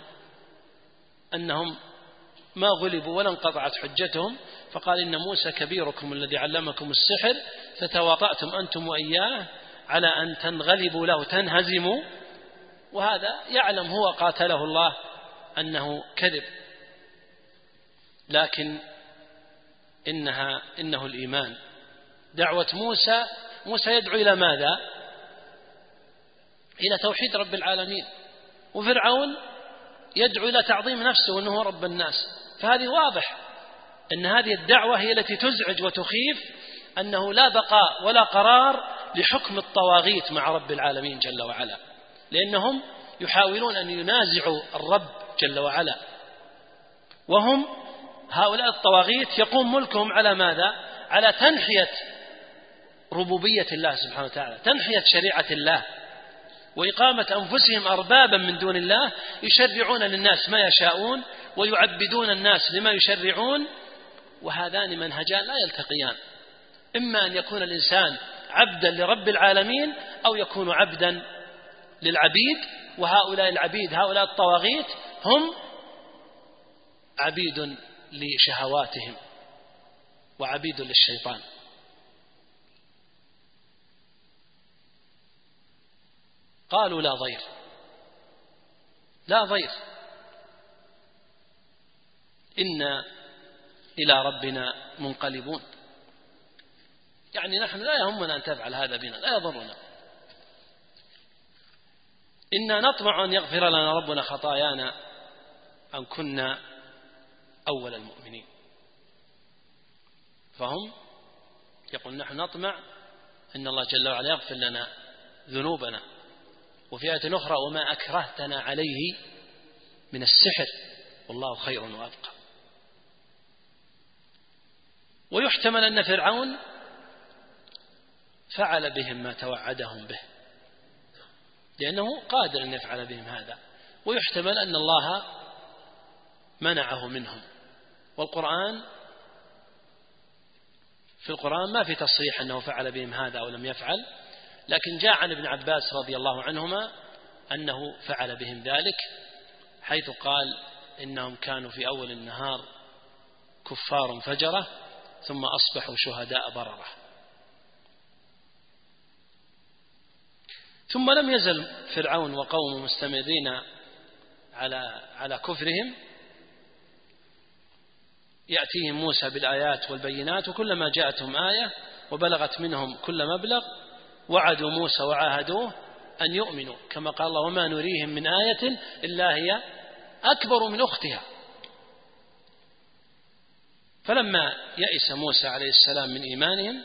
أنهم ما غلبوا ولا انقطعت حجتهم، فقال: إن موسى كبيركم الذي علمكم السحر فتواطأتم أنتم وإياه على أن تنغلبوا له تنهزموا. وهذا يعلم هو قاتله الله أنه كذب، لكن إنه الإيمان. دعوة موسى يدعو إلى ماذا؟ إلى توحيد رب العالمين. وفرعون يدعو إلى تعظيم نفسه وأنه رب الناس. فهذه واضح أن هذه الدعوة هي التي تزعج وتخيف، أنه لا بقاء ولا قرار لحكم الطواغيت مع رب العالمين جل وعلا، لأنهم يحاولون أن ينازعوا الرب جل وعلا، وهم هؤلاء الطواغيت يقوم ملكهم على ماذا؟ على تنحية ربوبية الله سبحانه وتعالى، تنحية شريعة الله، وإقامة أنفسهم أربابا من دون الله يشرعون للناس ما يشاءون ويعبدون الناس لما يشرعون. وهذان منهجان لا يلتقيان، إما أن يكون الإنسان عبدا لرب العالمين أو يكون عبدا للعبيد. وهؤلاء العبيد، هؤلاء الطواغيت، هم عبيد لشهواتهم وعبيد للشيطان. قالوا: لا ضير إنا إلى ربنا منقلبون. يعني نحن لا يهمنا أن تفعل هذا بنا، لا يضرنا. إنا نطمع أن يغفر لنا ربنا خطايانا أن كنا أول المؤمنين. فهم يقول: نحن نطمع أن الله جل وعلا يغفر لنا ذنوبنا. وفي آية أخرى: وما أكرهتنا عليه من السحر والله خير وأبقى. ويحتمل أن فرعون فعل بهم ما توعدهم به، لأنه قادر أن يفعل بهم هذا، ويحتمل أن الله منعه منهم والقرآن في القرآن ما في تصريح أنه فعل بهم هذا أو لم يفعل، لكن جاء عن ابن عباس رضي الله عنهما أنه فعل بهم ذلك، حيث قال إنهم كانوا في أول النهار كفار فجرة ثم أصبحوا شهداء بررة. ثم لم يزل فرعون وقومه مستمرين على كفرهم، يأتيهم موسى بالآيات والبينات، وكلما جاءتهم آية وبلغت منهم كل مبلغ وعدوا موسى وعاهدوه أن يؤمنوا، كما قال الله: وما نريهم من آية إلا هي أكبر من أختها. فلما يئس موسى عليه السلام من إيمانهم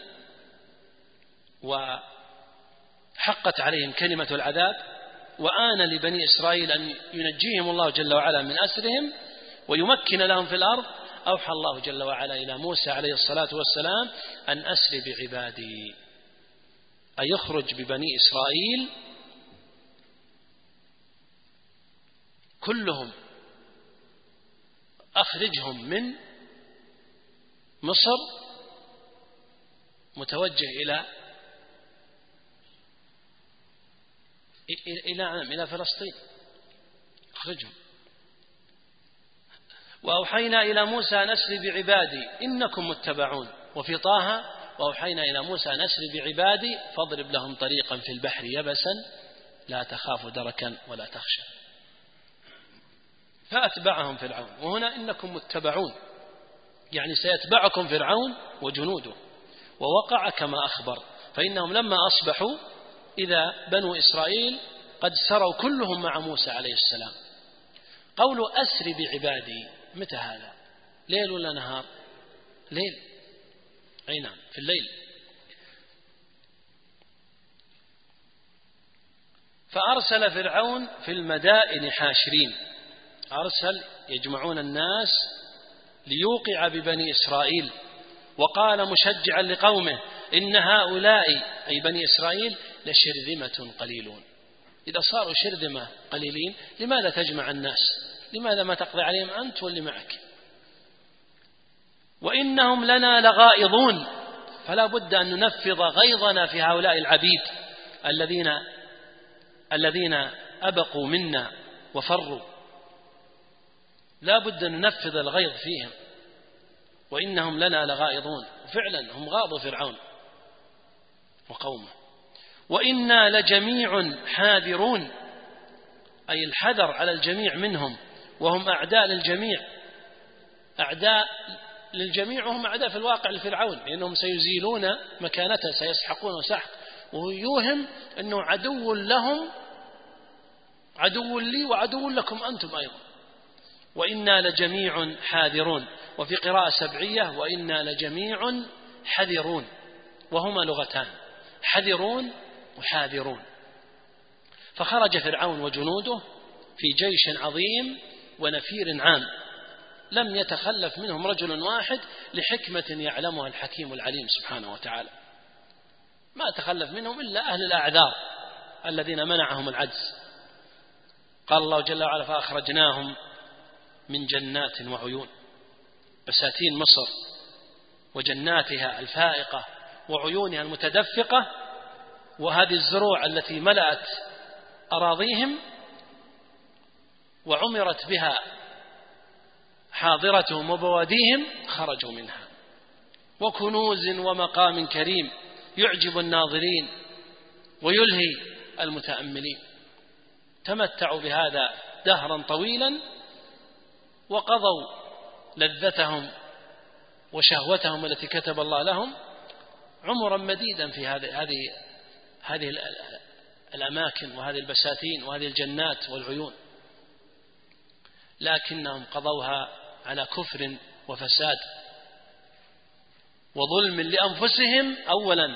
وحقت عليهم كلمة العذاب، وآن لبني إسرائيل أن ينجيهم الله جل وعلا من أسرهم ويمكن لهم في الأرض، أوحى الله جل وعلا إلى موسى عليه الصلاة والسلام أن أسر بعبادي، أي يخرج ببني إسرائيل كلهم، أخرجهم من مصر متوجه إلى فلسطين، أخرجهم. وأوحينا إلى موسى أن أسر بعبادي إنكم متبعون. وفي طه: وأوحينا إلى موسى أن أسر بعبادي فاضرب لهم طريقا في البحر يبسا لا تخاف دركا ولا تخشى. فأتبعهم فرعون، وهنا إنكم متبعون يعني سيتبعكم فرعون وجنوده، ووقع كما أخبر، فإنهم لما أصبحوا إذا بنو إسرائيل قد سروا كلهم مع موسى عليه السلام. قول أسر بعبادي متى هذا؟ ليل ولا نهار؟ ليل، أي نعم، في الليل. فأرسل فرعون في المدائن حاشرين، أرسل يجمعون الناس ليوقع ببني إسرائيل، وقال مشجعا لقومه: إن هؤلاء أي بني إسرائيل لشرذمة قليلون. إذا صاروا شرذمة قليلين لماذا تجمع الناس؟ لماذا ما تقضي عليهم أنت واللي معك؟ وإنهم لنا لغائظون، فلا بد أن ننفض غيظنا في هؤلاء العبيد الذين أبقوا منا وفروا، لا بد أن ننفذ الغيظ فيهم. وإنهم لنا لغائظون، وفعلا هم غاضوا فرعون وقومه. وإنا لجميع حاذرون، أي الحذر على الجميع منهم، وهم أعداء للجميع، أعداء للجميع، وهم أعداء في الواقع لفرعون، لأنهم سيزيلون مكانته، سيسحقونه سحق، ويوهم أنه عدو لهم، عدو لي وعدو لكم أنتم أيضا. وإنا لجميع حاذرون، وفي قراءة سبعية: وإنا لجميع حذرون، وهما لغتان، حذرون وحاذرون. فخرج فرعون وجنوده في جيش عظيم ونفير عام، لم يتخلف منهم رجل واحد لحكمة يعلمها الحكيم العليم سبحانه وتعالى، ما تخلف منهم إلا أهل الأعذار الذين منعهم العجز. قال الله جل وعلا: فأخرجناهم من جنات وعيون. بساتين مصر وجناتها الفائقة وعيونها المتدفقة، وهذه الزروع التي ملأت أراضيهم وعمرت بها حاضرتهم وبواديهم، خرجوا منها. وكنوز ومقام كريم يعجب الناظرين ويلهي المتأملين. تمتعوا بهذا دهرا طويلا، وقضوا لذتهم وشهوتهم التي كتب الله لهم عمرا مديدا في هذه الأماكن وهذه البساتين وهذه الجنات والعيون، لكنهم قضوها على كفر وفساد وظلم لأنفسهم أولا،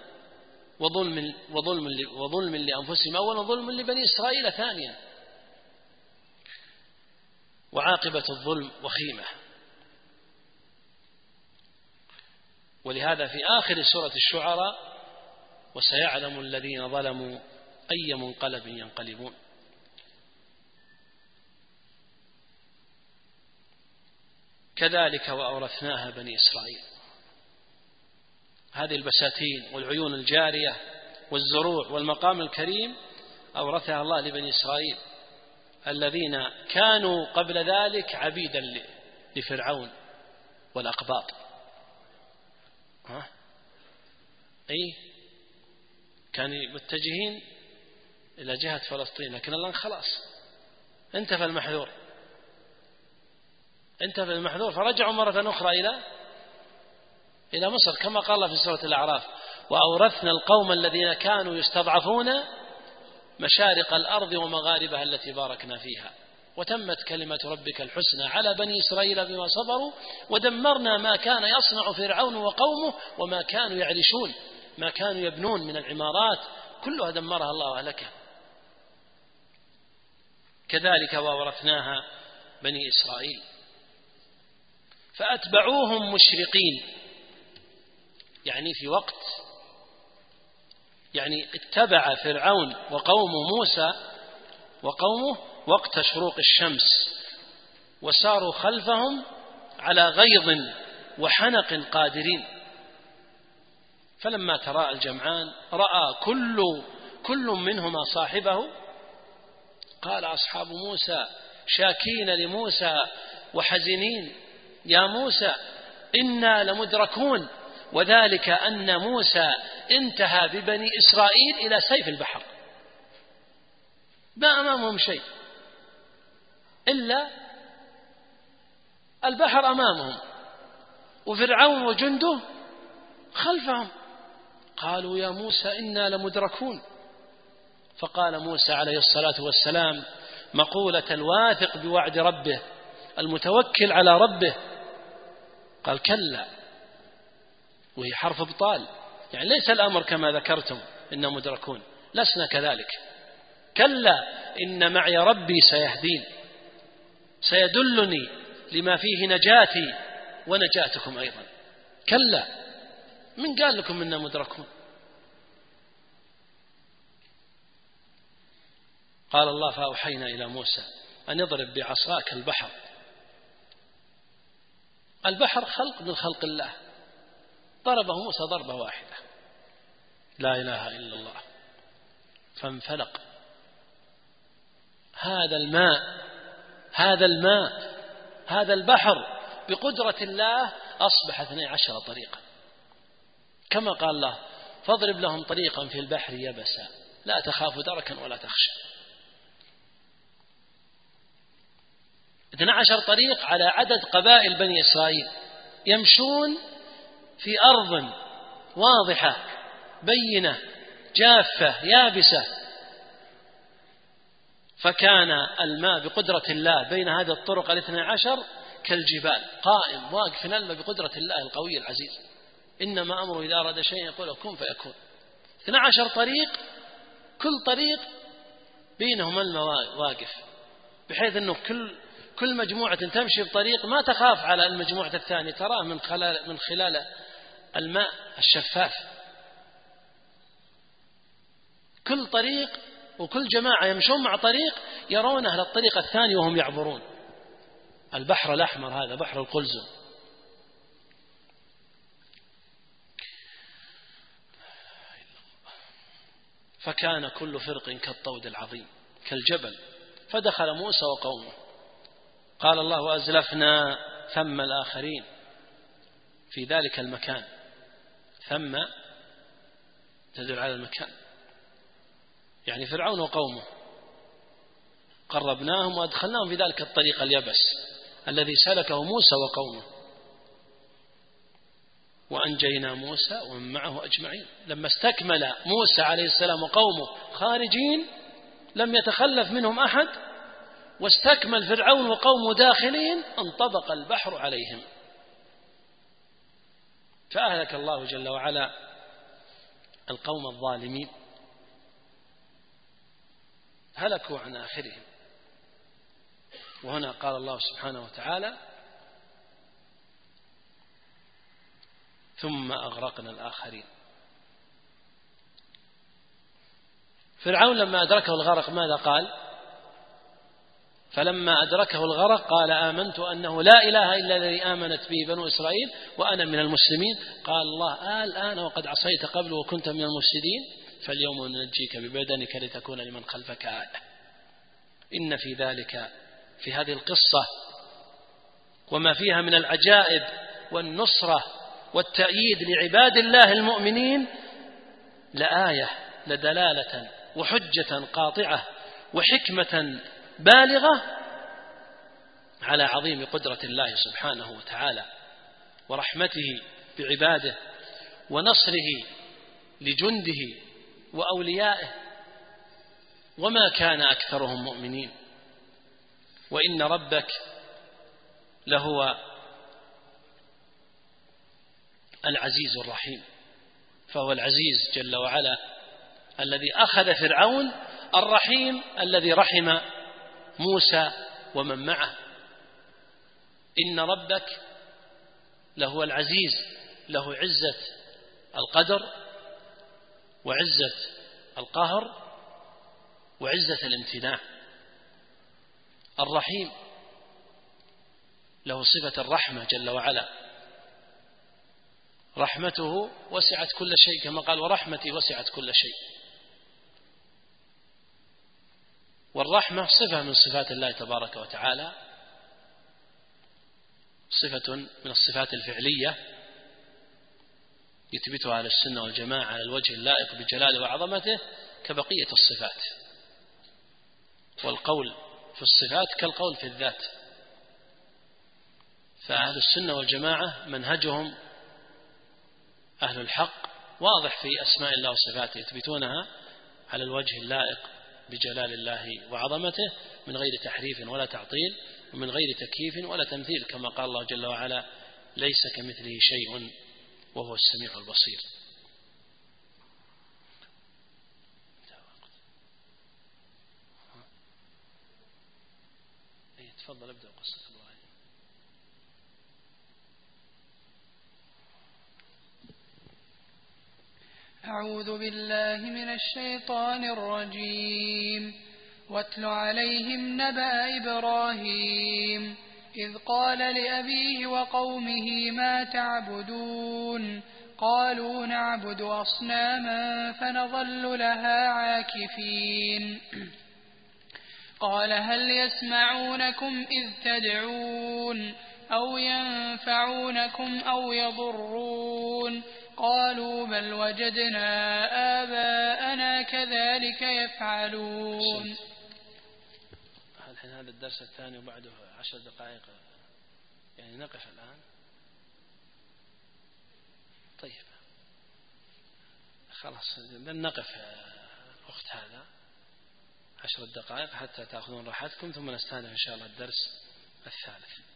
وظلم لأنفسهم أولا، ظلم لبني إسرائيل ثانيا، وعاقبة الظلم وخيمة. ولهذا في آخر سورة الشعراء: وسيعلم الذين ظلموا أي منقلب ينقلبون. كذلك وأورثناها بني إسرائيل. هذه البساتين والعيون الجارية والزروع والمقام الكريم أورثها الله لبني إسرائيل الذين كانوا قبل ذلك عبيدا لفرعون والأقباط. كانوا متجهين إلى جهة فلسطين، لكن الآن خلاص انتفى المحذور فرجعوا مرة أخرى إلى مصر، كما قال الله في سورة الأعراف: وأورثنا القوم الذين كانوا يستضعفون مشارق الأرض ومغاربها التي باركنا فيها وتمت كلمة ربك الحسنى على بني إسرائيل بما صبروا ودمرنا ما كان يصنع فرعون وقومه وما كانوا يعرشون، ما كانوا يبنون من العمارات كلها دمرها الله وأهلكها. كذلك وورثناها بني إسرائيل فأتبعوهم مشرقين، يعني في وقت، يعني اتبع فرعون وقومه موسى وقومه وقت شروق الشمس وساروا خلفهم على غيظ وحنق قادرين. فلما تراءى الجمعان رأى كل منهما صاحبه قال أصحاب موسى شاكين لموسى وحزنين: يا موسى إنا لمدركون، وذلك أن موسى انتهى ببني إسرائيل إلى سيف البحر، ما أمامهم شيء إلا البحر أمامهم وفرعون وجنده خلفهم. قالوا يا موسى إنا لمدركون. فقال موسى عليه الصلاة والسلام مقولة الواثق بوعد ربه المتوكل على ربه، قال: كلا، وهي حرف ابطال، يعني ليس الأمر كما ذكرتم إنا مدركون، لسنا كذلك. كلا إن معي ربي سيهدين، سيدلني لما فيه نجاتي ونجاتكم أيضا. كلا، من قال لكم إنا مدركون؟ قال الله: فأوحينا إلى موسى أن يضرب بعصاك البحر. البحر خلق من خلق الله، ضربه موسى ضربة واحدة، لا إله إلا الله، فانفلق. هذا الماء بقدرة الله أصبح 12 طريقا، كما قال الله: فاضرب لهم طريقا في البحر يبسا لا تخاف دركا ولا تخشى. 12 طريق على عدد قبائل بني إسرائيل يمشون في أرض واضحة بينة جافة يابسة، فكان الماء بقدرة الله بين هذه الطرق 12 كالجبال، قائم واقف في الماء بقدرة الله القوي العزيز. إنما أمره إذا أراد شيئا يقول كن فيكون. 12 طريق، كل طريق بينهما الماء واقف، بحيث أنه كل مجموعة تمشي بطريق ما تخاف على المجموعة الثانية، تراه من خلال الماء الشفاف. كل طريق وكل جماعة يمشون مع طريق يرون أهل الطريق الثاني وهم يعبرون. البحر الأحمر هذا بحر القلزم. فكان كل فرق كالطود العظيم كالجبل، فدخل موسى وقومه. قال الله: وأزلفنا ثم الآخرين، في ذلك المكان. ثم تدل على المكان، يعني فرعون وقومه قربناهم وأدخلناهم في ذلك الطريق اليبس الذي سلكه موسى وقومه، وأنجينا موسى ومن معه أجمعين. لما استكمل موسى عليه السلام وقومه خارجين لم يتخلف منهم أحد، واستكمل فرعون وقومه داخلين، انطبق البحر عليهم، فأهلك الله جل وعلا القوم الظالمين، هلكوا عن آخرهم. وهنا قال الله سبحانه وتعالى: ثم أغرقنا الآخرين. فرعون لما أدركه الغرق ماذا قال؟ فلما أدركه الغرق قال آمنت أنه لا إله إلا الذي آمنت به بنو إسرائيل وأنا من المسلمين. قال الله الآن وقد عصيت قبل وكنت من المفسدين فاليوم ننجيك ببدنك لتكون لمن خلفك آية. إن في ذلك، في هذه القصة وما فيها من العجائب والنصرة والتأييد لعباد الله المؤمنين لآية، لدلالة وحجة قاطعة وحكمة بالغة على عظيم قدرة الله سبحانه وتعالى ورحمته بعباده ونصره لجنده وأوليائه. وما كان أكثرهم مؤمنين وإن ربك لهو العزيز الرحيم. فهو العزيز جل وعلا الذي أخذ فرعون، الرحيم الذي رحم موسى ومن معه. إن ربك لهو العزيز، له عزة القدر وعزة القهر وعزة الامتناع. الرحيم له صفة الرحمة جل وعلا، رحمته وسعت كل شيء كما قال ورحمتي وسعت كل شيء. والرحمة صفة من صفات الله تبارك وتعالى، صفة من الصفات الفعلية يثبتها على السنة والجماعة على الوجه اللائق بجلاله وعظمته كبقية الصفات. والقول في الصفات كالقول في الذات. فأهل السنة والجماعة منهجهم أهل الحق واضح في أسماء الله وصفاته، يثبتونها على الوجه اللائق بجلال الله وعظمته من غير تحريف ولا تعطيل ومن غير تكييف ولا تمثيل، كما قال الله جل وعلا ليس كمثله شيء وهو السميع البصير. تفضل ابدأ قصة إبراهيم. أعوذ بالله من الشيطان الرجيم. واتل عليهم نبأ إبراهيم إذ قال لأبيه وقومه ما تعبدون قالوا نعبد أصناما فنظل لها عاكفين قال هل يسمعونكم إذ تدعون أو ينفعونكم أو يضرون قالوا بل وجدنا آباءنا كذلك يفعلون. الحين هذا الدرس الثاني وبعده 10 دقائق، يعني نقف الآن. طيب خلاص لن نقف وقت هذا 10 دقائق حتى تأخذون راحتكم ثم نستأنف إن شاء الله الدرس الثالث.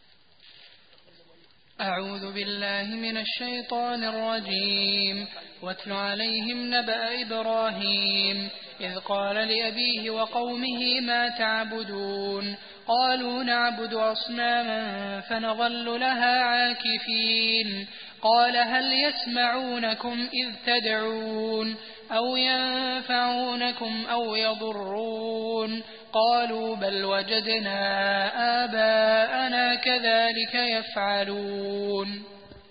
أعوذ بالله من الشيطان الرجيم. واتل عليهم نبأ إبراهيم إذ قال لأبيه وقومه ما تعبدون قالوا نعبد أصناما فنظل لها عاكفين قال هل يسمعونكم إذ تدعون أو ينفعونكم أو يضرون قالوا بل وجدنا آباءنا كذلك يفعلون.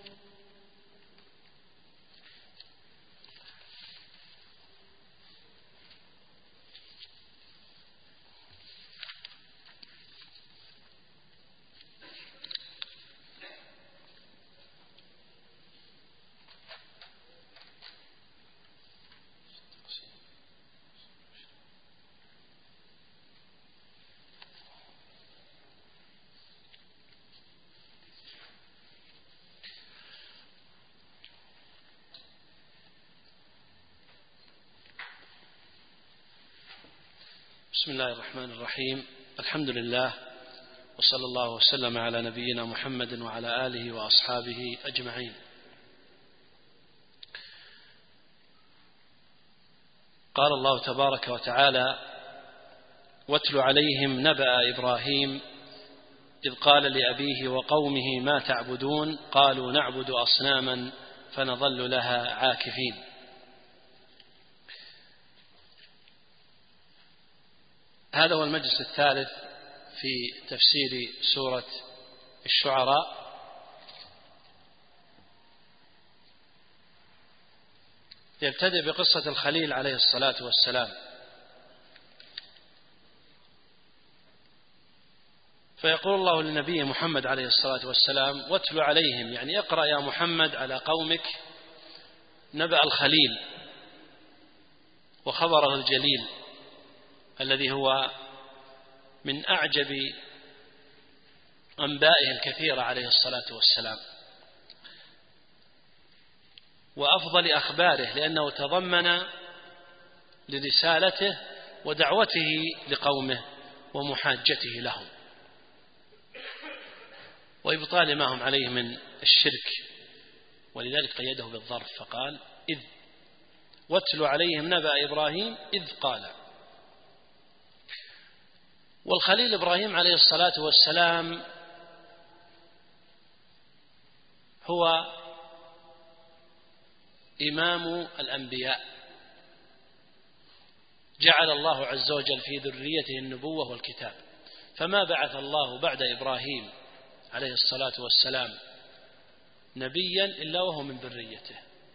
بسم الله الرحمن الرحيم. الحمد لله وصلى الله وسلم على نبينا محمد وعلى آله وأصحابه أجمعين. قال الله تبارك وتعالى واتل عليهم نبأ إبراهيم إذ قال لأبيه وقومه ما تعبدون قالوا نعبد أصناما فنظل لها عاكفين. هذا هو المجلس الثالث في تفسير سورة الشعراء. يبتدئ بقصة الخليل عليه الصلاة والسلام، فيقول الله للنبي محمد عليه الصلاة والسلام: واتل عليهم، يعني اقرأ يا محمد على قومك نبأ الخليل وخبره الجليل الذي هو من أعجب أنبائه الكثيرة عليه الصلاة والسلام وأفضل أخباره، لأنه تضمن لرسالته ودعوته لقومه ومحاجته لهم وإبطال ما هم عليه من الشرك، ولذلك قيده بالظرف فقال: إذ واتل عليهم نبأ إبراهيم إذ قال. والخليل إبراهيم عليه الصلاة والسلام هو إمام الأنبياء، جعل الله عز وجل في ذريته النبوة والكتاب، فما بعث الله بعد إبراهيم عليه الصلاة والسلام نبيا إلا وهو من ذريته.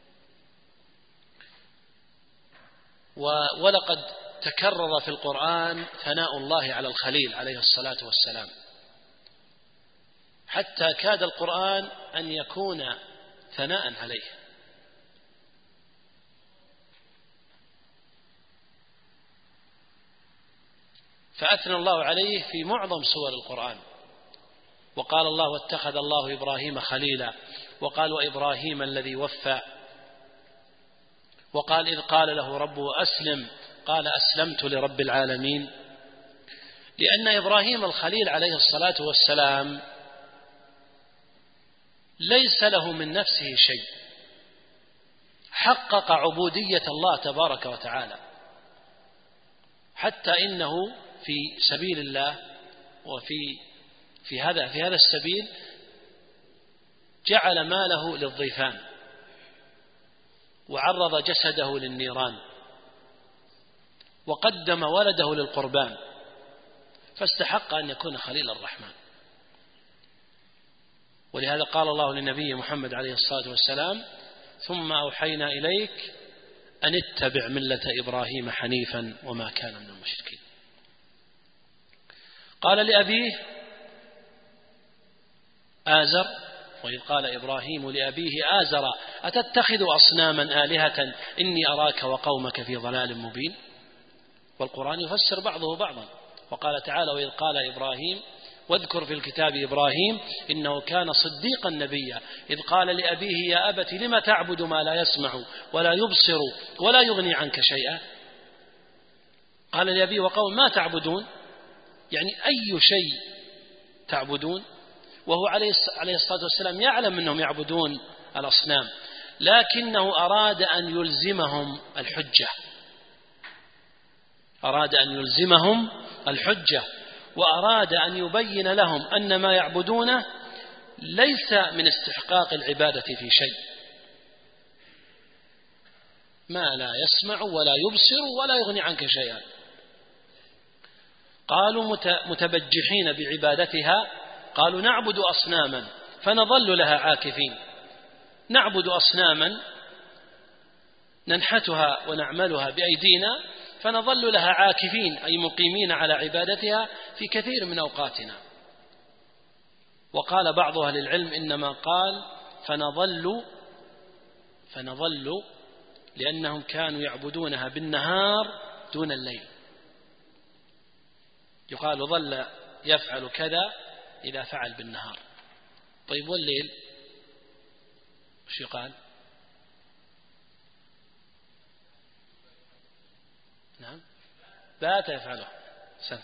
ولقد تكرر في القرآن ثناء الله على الخليل عليه الصلاة والسلام، حتى كاد القرآن أن يكون ثناء عليه. فأثنى الله عليه في معظم سور القرآن، وقال الله: واتخذ الله إبراهيم خليلا، وقال: وإبراهيم الذي وفى، وقال: إذ قال له ربه أسلم قال: أسلمت لرب العالمين. لأن إبراهيم الخليل عليه الصلاة والسلام ليس له من نفسه شيء، حقق عبودية الله تبارك وتعالى، حتى إنه في سبيل الله وفي هذا السبيل جعل ماله للضيفان وعرض جسده للنيران وقدم ولده للقربان، فاستحق أن يكون خليل الرحمن. ولهذا قال الله للنبي محمد عليه الصلاة والسلام: ثم أوحينا إليك أن اتبع ملة إبراهيم حنيفا وما كان من المشركين. قال لأبيه آزر: وإذ قال إبراهيم لأبيه آزر أتتخذ أصناما آلهة إني أراك وقومك في ضلال مبين. والقرآن يفسر بعضه بعضا، وقال تعالى: وإذ قال إبراهيم واذكر في الكتاب إبراهيم إنه كان صديقا نبيا إذ قال لأبيه يا أبت لم تعبد ما لا يسمع ولا يبصر ولا يغني عنك شيئا. قال لأبيه وقوم ما تعبدون، يعني أي شيء تعبدون، وهو عليه الصلاة والسلام يعلم أنهم يعبدون الأصنام، لكنه أراد أن يلزمهم الحجة، وأراد أن يبين لهم أن ما يعبدونه ليس من استحقاق العبادة في شيء، ما لا يسمع ولا يبصر ولا يغني عنك شيئا. قالوا متبجحين بعبادتها، قالوا نعبد أصناما فنظل لها عاكفين، نعبد أصناما ننحتها ونعملها بأيدينا فنظل لها عاكفين، أي مقيمين على عبادتها في كثير من أوقاتنا. وقال بعض أهل العلم إنما قال فنظل لأنهم كانوا يعبدونها بالنهار دون الليل، يقال ظل يفعل كذا إذا فعل بالنهار. طيب والليل وش يقال؟ نعم بات يفعله. سنت.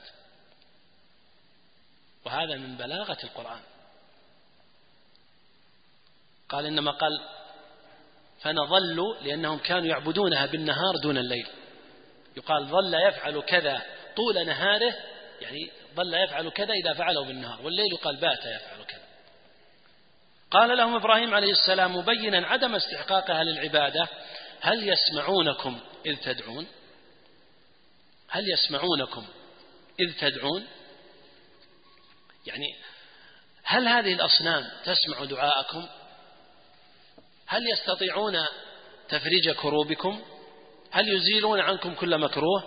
وهذا من بلاغة القرآن. قال إنما قال فنظل لأنهم كانوا يعبدونها بالنهار دون الليل، يقال ظل يفعل كذا طول نهاره، يعني ظل يفعل كذا إذا فعله بالنهار، والليل يقال بات يفعل كذا. قال لهم إبراهيم عليه السلام مبينا عدم استحقاقها للعبادة: هل يسمعونكم إذ تدعون؟ هل يسمعونكم إذ تدعون؟ يعني هل هذه الأصنام تسمع دعاءكم؟ هل يستطيعون تفريج كروبكم؟ هل يزيلون عنكم كل مكروه؟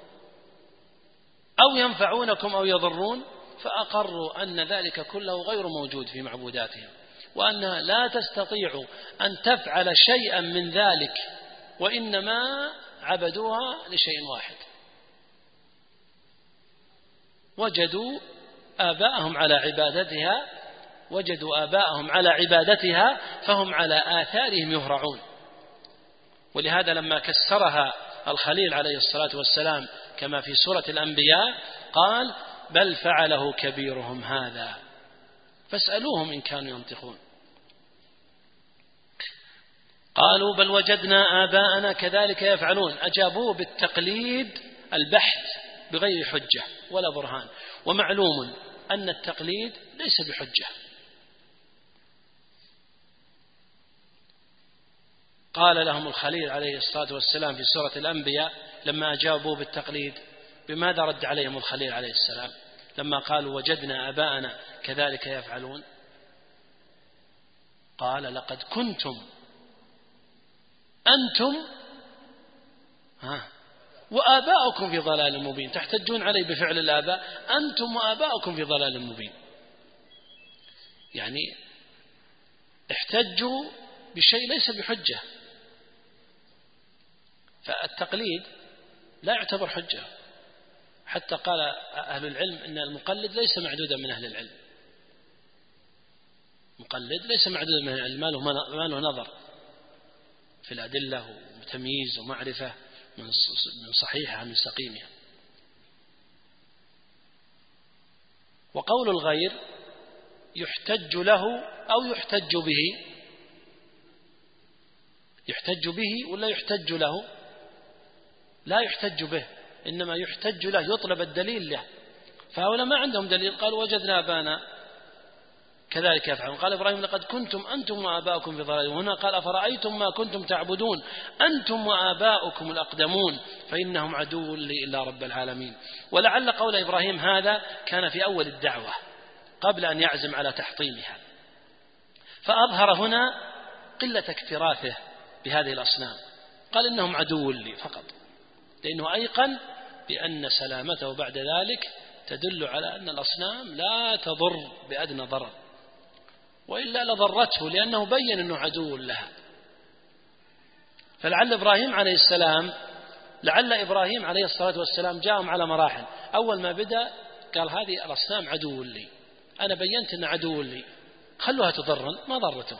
أو ينفعونكم أو يضرون؟ فأقروا أن ذلك كله غير موجود في معبوداتهم، وأنها لا تستطيع أن تفعل شيئا من ذلك، وإنما عبدوها لشيء واحد. وجدوا آباءهم على عبادتها فهم على آثارهم يهرعون. ولهذا لما كسرها الخليل عليه الصلاة والسلام كما في سورة الأنبياء قال: بل فعله كبيرهم هذا فاسألوهم إن كانوا ينطقون. قالوا: بل وجدنا آباءنا كذلك يفعلون. أجابوه بالتقليد البحت بغير حجة ولا برهان، ومعلوم أن التقليد ليس بحجة. قال لهم الخليل عليه الصلاة والسلام في سورة الأنبياء لما أجابوا بالتقليد، بماذا رد عليهم الخليل عليه السلام لما قالوا: وجدنا آباءنا كذلك يفعلون؟ قال: لقد كنتم أنتم وآباؤكم في ضلال مبين. تحتجون علي بفعل الآباء، أنتم وآباؤكم في ضلال مبين. يعني احتجوا بشيء ليس بحجة. فالتقليد لا يعتبر حجة، حتى قال أهل العلم إن المقلد ليس معدودا من أهل العلم. مقلد ليس معدودا من أهل العلم، ما له نظر في الأدلة وتمييز ومعرفة من صحيحها من سقيمها. وقول الغير يحتج له أو يحتج به. يحتج به ولا يحتج له؟ لا يحتج به، إنما يحتج له، يطلب الدليل له. فهؤلاء ما عندهم دليل، قالوا: وجدنا آبانا كذلك يفعلون. قال إبراهيم: لقد كنتم أنتم وآباؤكم في ضلال. وهنا قال: أفرأيتم ما كنتم تعبدون أنتم وآباؤكم الأقدمون فإنهم عدو لي إلا رب العالمين. ولعل قول إبراهيم هذا كان في أول الدعوة قبل أن يعزم على تحطيمها، فأظهر هنا قلة اكتراثه بهذه الأصنام. قال: إنهم عدو لي فقط، لأنه أيقن بأن سلامته بعد ذلك تدل على أن الأصنام لا تضر بأدنى ضرر، وإلا لضرته، لأنه بين أنه عدو لها. فلعل إبراهيم عليه الصلاة والسلام جاءهم على مراحل. أول ما بدأ قال: هذه الأصنام عدو لي، أنا بينت أن عدو لي، خلوها تضرن، ما ضرته.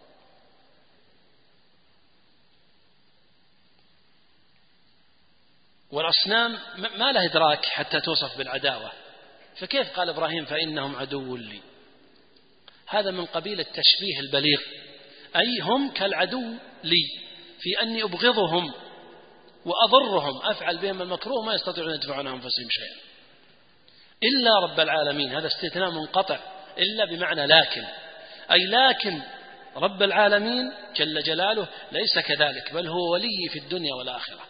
والأصنام ما له إدراك حتى توصف بالعداوة، فكيف قال إبراهيم فإنهم عدو لي؟ هذا من قبيل التشبيه البليغ، أي هم كالعدو لي في أني أبغضهم وأضرهم، أفعل بهم المكروه ما يستطيعون أن يدفعون أنفسهم شيئا إلا رب العالمين. هذا استثناء منقطع، إلا بمعنى لكن، أي لكن رب العالمين جل جلاله ليس كذلك، بل هو ولي في الدنيا والآخرة.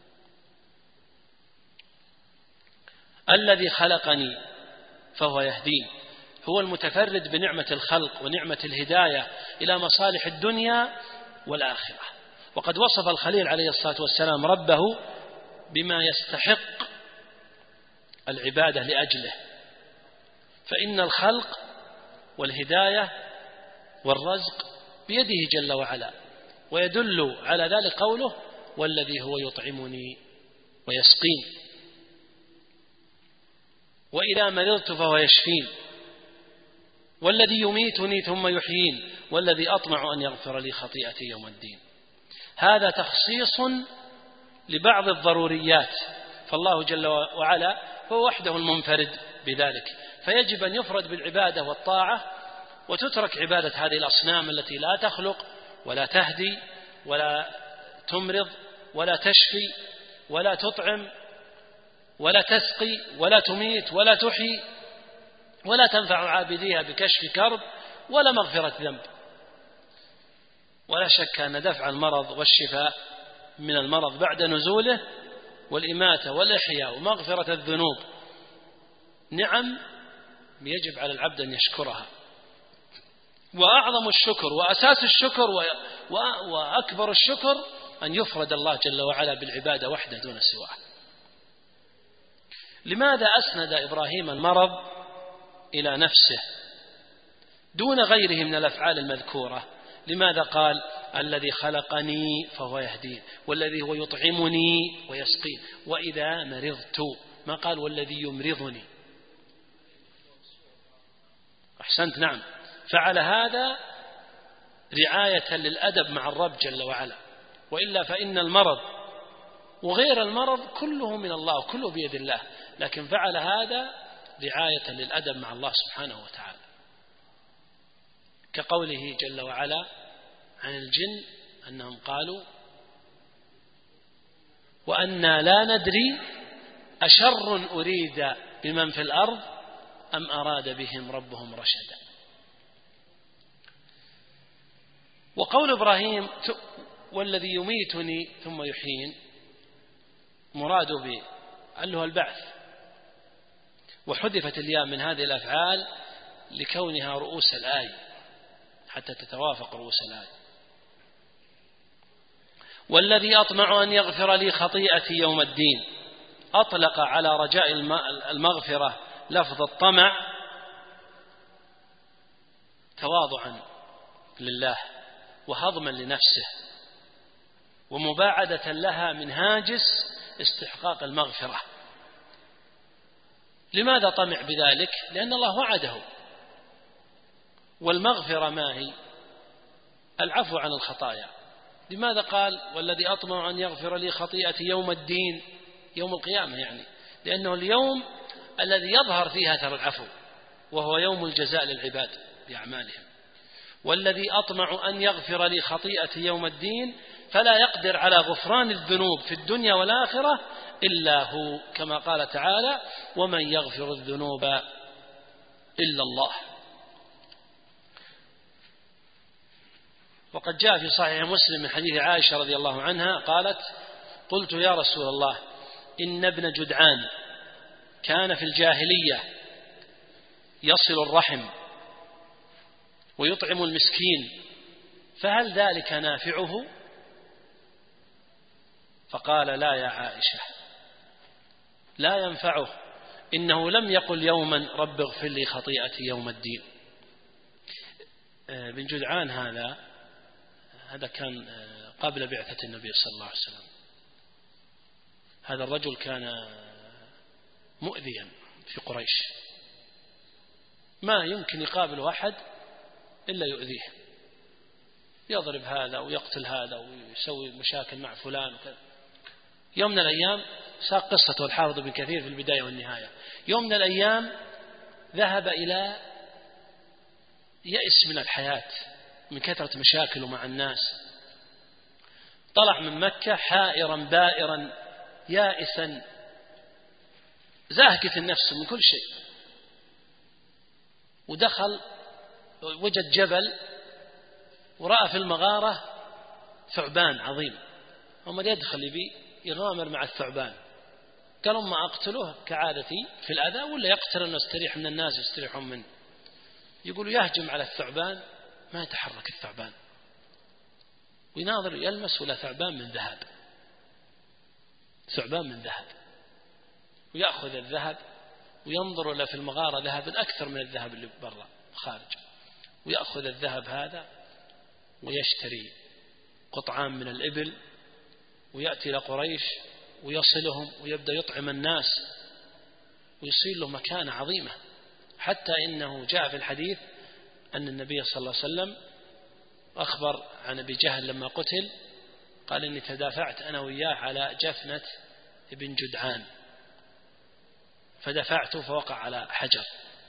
الذي خلقني فهو يهدين، هو المتفرد بنعمة الخلق ونعمة الهداية إلى مصالح الدنيا والآخرة. وقد وصف الخليل عليه الصلاة والسلام ربه بما يستحق العبادة لأجله، فإن الخلق والهداية والرزق بيده جل وعلا، ويدل على ذلك قوله: والذي هو يطعمني ويسقين، وإذا مرضت فهو يشفين، والذي يميتني ثم يحيين، والذي أطمع أن يغفر لي خطيئتي يوم الدين. هذا تخصيص لبعض الضروريات، فالله جل وعلا هو وحده المنفرد بذلك، فيجب أن يفرد بالعبادة والطاعة، وتترك عبادة هذه الأصنام التي لا تخلق ولا تهدي ولا تمرض ولا تشفي ولا تطعم ولا تسقي ولا تميت ولا تحيي ولا تنفع عابديها بكشف كرب ولا مغفرة ذنب. ولا شك أن دفع المرض والشفاء من المرض بعد نزوله والإماتة والإحياء ومغفرة الذنوب نعم يجب على العبد أن يشكرها. وأعظم الشكر وأساس الشكر وأكبر الشكر أن يفرد الله جل وعلا بالعبادة وحده دون سواه. لماذا أسند إبراهيم المرض إلى نفسه دون غيره من الأفعال المذكورة؟ لماذا قال الذي خلقني فهو يهدين، والذي هو يطعمني ويسقين، وإذا مرضت؟ ما قال والذي يمرضني. أحسنت، نعم، فعل هذا رعاية للأدب مع الرب جل وعلا، وإلا فإن المرض وغير المرض كله من الله وكله بيد الله، لكن فعل هذا رعاية للأدب مع الله سبحانه وتعالى، كقوله جل وعلا عن الجن أنهم قالوا وأنا لا ندري أشر أريد بمن في الأرض أم أراد بهم ربهم رشدا. وقول إبراهيم والذي يميتني ثم يحيين مراده به أنه البعث، وحذفت الياء من هذه الأفعال لكونها رؤوس الآية حتى تتوافق رؤوس الآية. والذي أطمع أن يغفر لي خطيئتي يوم الدين، أطلق على رجاء المغفرة لفظ الطمع تواضعا لله وهضما لنفسه ومباعدة لها من هاجس استحقاق المغفرة. لماذا طمع بذلك؟ لأن الله وعده، والمغفرة ما هي؟ العفو عن الخطايا. لماذا قال والذي أطمع أن يغفر لي خطيئتي يوم الدين، يوم القيامة يعني؟ لأنه اليوم الذي يظهر فيه أثر العفو، وهو يوم الجزاء للعباد بأعمالهم. والذي أطمع أن يغفر لي خطيئتي يوم الدين، فلا يقدر على غفران الذنوب في الدنيا والآخرة إلا هو، كما قال تعالى ومن يغفر الذنوب إلا الله. وقد جاء في صحيح مسلم من حديث عائشة رضي الله عنها قالت قلت يا رسول الله إن ابن جدعان كان في الجاهلية يصل الرحم ويطعم المسكين، فهل ذلك نافعه؟ فقال لا يا عائشة، لا ينفعه، إنه لم يقل يوما رب اغفر لي خطيئتي يوم الدين. بن جدعان هذا كان قبل بعثة النبي صلى الله عليه وسلم. هذا الرجل كان مؤذيا في قريش، ما يمكن يقابل أحد إلا يؤذيه، يضرب هذا ويقتل هذا ويسوي مشاكل مع فلان وكذا. يوم من الأيام ساق قصته الحافظ بن كثير في البداية والنهاية. يوم من الأيام ذهب إلى يأس من الحياة من كثرة مشاكله مع الناس، طلع من مكة حائرا بائرا يائسا زاهك النفس من كل شيء، ودخل وجد جبل ورأى في المغارة ثعبان عظيم، ومن يدخل يبي يغامر مع الثعبان. قال أما أقتله كعادتي في الأذى ولا يقتل أنه يستريح من الناس يستريحون منه؟ يقول يهجم على الثعبان ما يتحرك الثعبان، ويناظر يلمس ولا ثعبان من ذهب، ثعبان من ذهب، ويأخذ الذهب وينظر له في المغارة ذهب أكثر من الذهب اللي برا خارج، ويأخذ الذهب هذا ويشتري قطعان من الإبل ويأتي إلى قريش ويصلهم ويبدأ يطعم الناس ويصير له مكانة عظيمة، حتى إنه جاء في الحديث أن النبي صلى الله عليه وسلم أخبر عن أبي جهل لما قتل قال إني تدافعت أنا وياه على جفنة ابن جدعان فدفعته فوقع على حجر،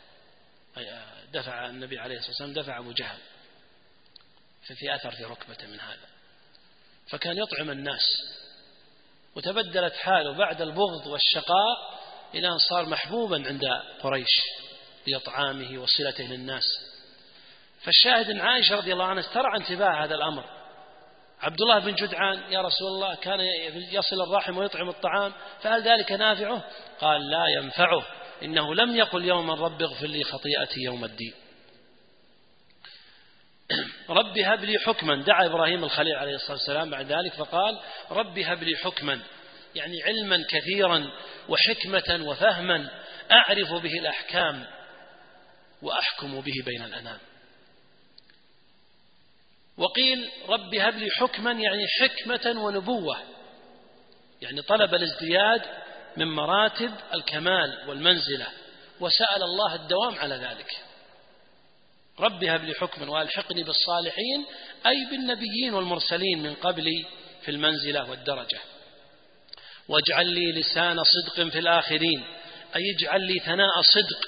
دفع النبي عليه الصلاة والسلام دفع أبو جهل، ففي أثر في ركبته من هذا، فكان يطعم الناس، وتبدلت حاله بعد البغض والشقاء إلى أن صار محبوبا عند قريش لإطعامه وصلته للناس. فالشاهد أن عائشة رضي الله عنها استرعى انتباه هذا الأمر. عبد الله بن جدعان يا رسول الله كان يصل الرحم ويطعم الطعام، فهل ذلك نافعه؟ قال لا ينفعه، إنه لم يقل يوما رب اغفر لي خطيئتي يوم الدين. رب هب لي حكما، دعا إبراهيم الخليل عليه الصلاة والسلام بعد ذلك فقال رب هب لي حكما، يعني علما كثيرا وحكمة وفهما أعرف به الأحكام وأحكم به بين الأنام. وقيل رب هب لي حكما يعني حكمة ونبوة، يعني طلب الازدياد من مراتب الكمال والمنزلة، وسأل الله الدوام على ذلك. رب هب لي حكما وألحقني بالصالحين، أي بالنبيين والمرسلين من قبلي في المنزلة والدرجة. واجعل لي لسان صدق في الآخرين، أي اجعل لي ثناء صدق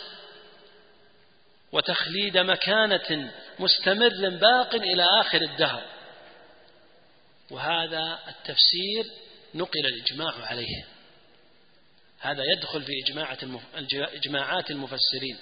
وتخليد مكانة مستمر باق إلى آخر الدهر. وهذا التفسير نقل الإجماع عليه، هذا يدخل في إجماعات المفسرين،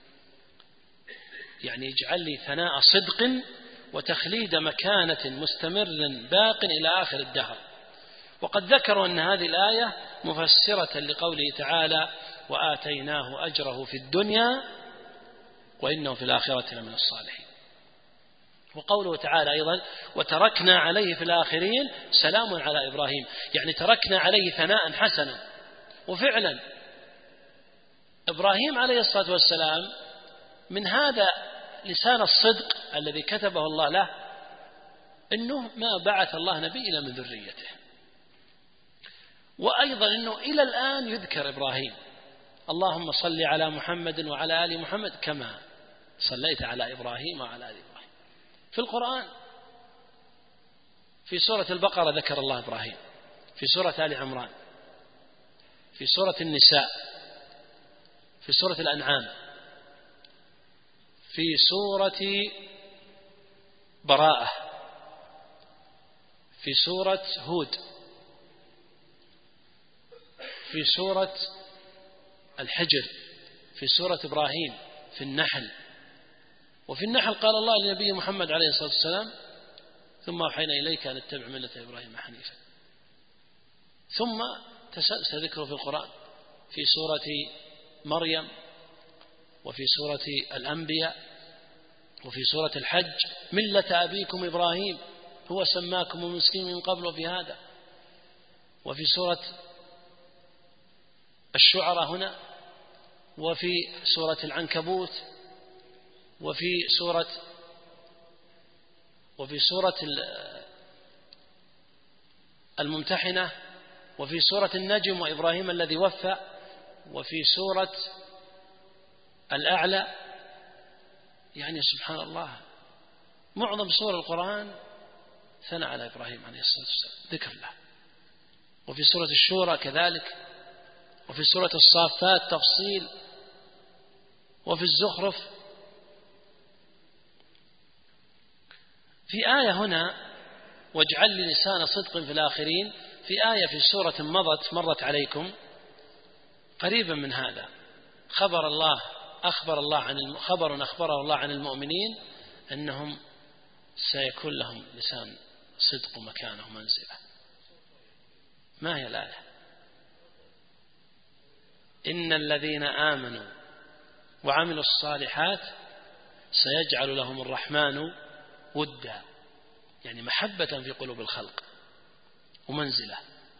يعني اجعل لي ثناء صدق وتخليد مكانة مستمر باق إلى آخر الدهر. وقد ذكروا أن هذه الآية مفسرة لقوله تعالى وآتيناه أجره في الدنيا وإنه في الآخرة لمن الصالحين. وقوله تعالى أيضا وتركنا عليه في الآخرين سلام على إبراهيم، يعني تركنا عليه ثناء حسنا. وفعلا إبراهيم عليه الصلاة والسلام من هذا لسان الصدق الذي كتبه الله له أنه ما بعث الله نبي إلا من ذريته، وأيضا أنه إلى الآن يذكر إبراهيم اللهم صل على محمد وعلى آل محمد كما صليت على إبراهيم وعلى آل إبراهيم. في القرآن في سورة البقرة ذكر الله إبراهيم، في سورة آل عمران، في سورة النساء، في سورة الأنعام، في سورة براءة، في سورة هود، في سورة الحجر، في سورة إبراهيم، في النحل. وفي النحل قال الله لنبي محمد عليه الصلاة والسلام ثم أوحينا إليك أن اتبع ملة إبراهيم حنيفا. ثم تسلسل ذكره في القرآن في سورة مريم، وفي سورة الأنبياء، وفي سورة الحج ملة أبيكم إبراهيم هو سماكم المسلمين من قبل وفي هذا، وفي سورة الشعراء هنا، وفي سورة العنكبوت، وفي سورة الممتحنة، وفي سورة النجم وإبراهيم الذي وفى، وفي سورة الأعلى. يعني سبحان الله معظم سور القرآن ثنى على إبراهيم عليه الصلاة والسلام ذكر له. وفي سورة الشورى كذلك، وفي سورة الصافات تفصيل، وفي الزخرف. في آية هنا واجعل لي لسان صدق في الآخرين، في آية في سورة مرت عليكم قريبا من هذا، خبر أخبره الله عن المؤمنين أنهم سيكون لهم لسان صدق ومكانه ومنزلة. ما هي الآية؟ إن الذين آمنوا وعملوا الصالحات سيجعل لهم الرحمن ودا، يعني محبة في قلوب الخلق ومنزلة.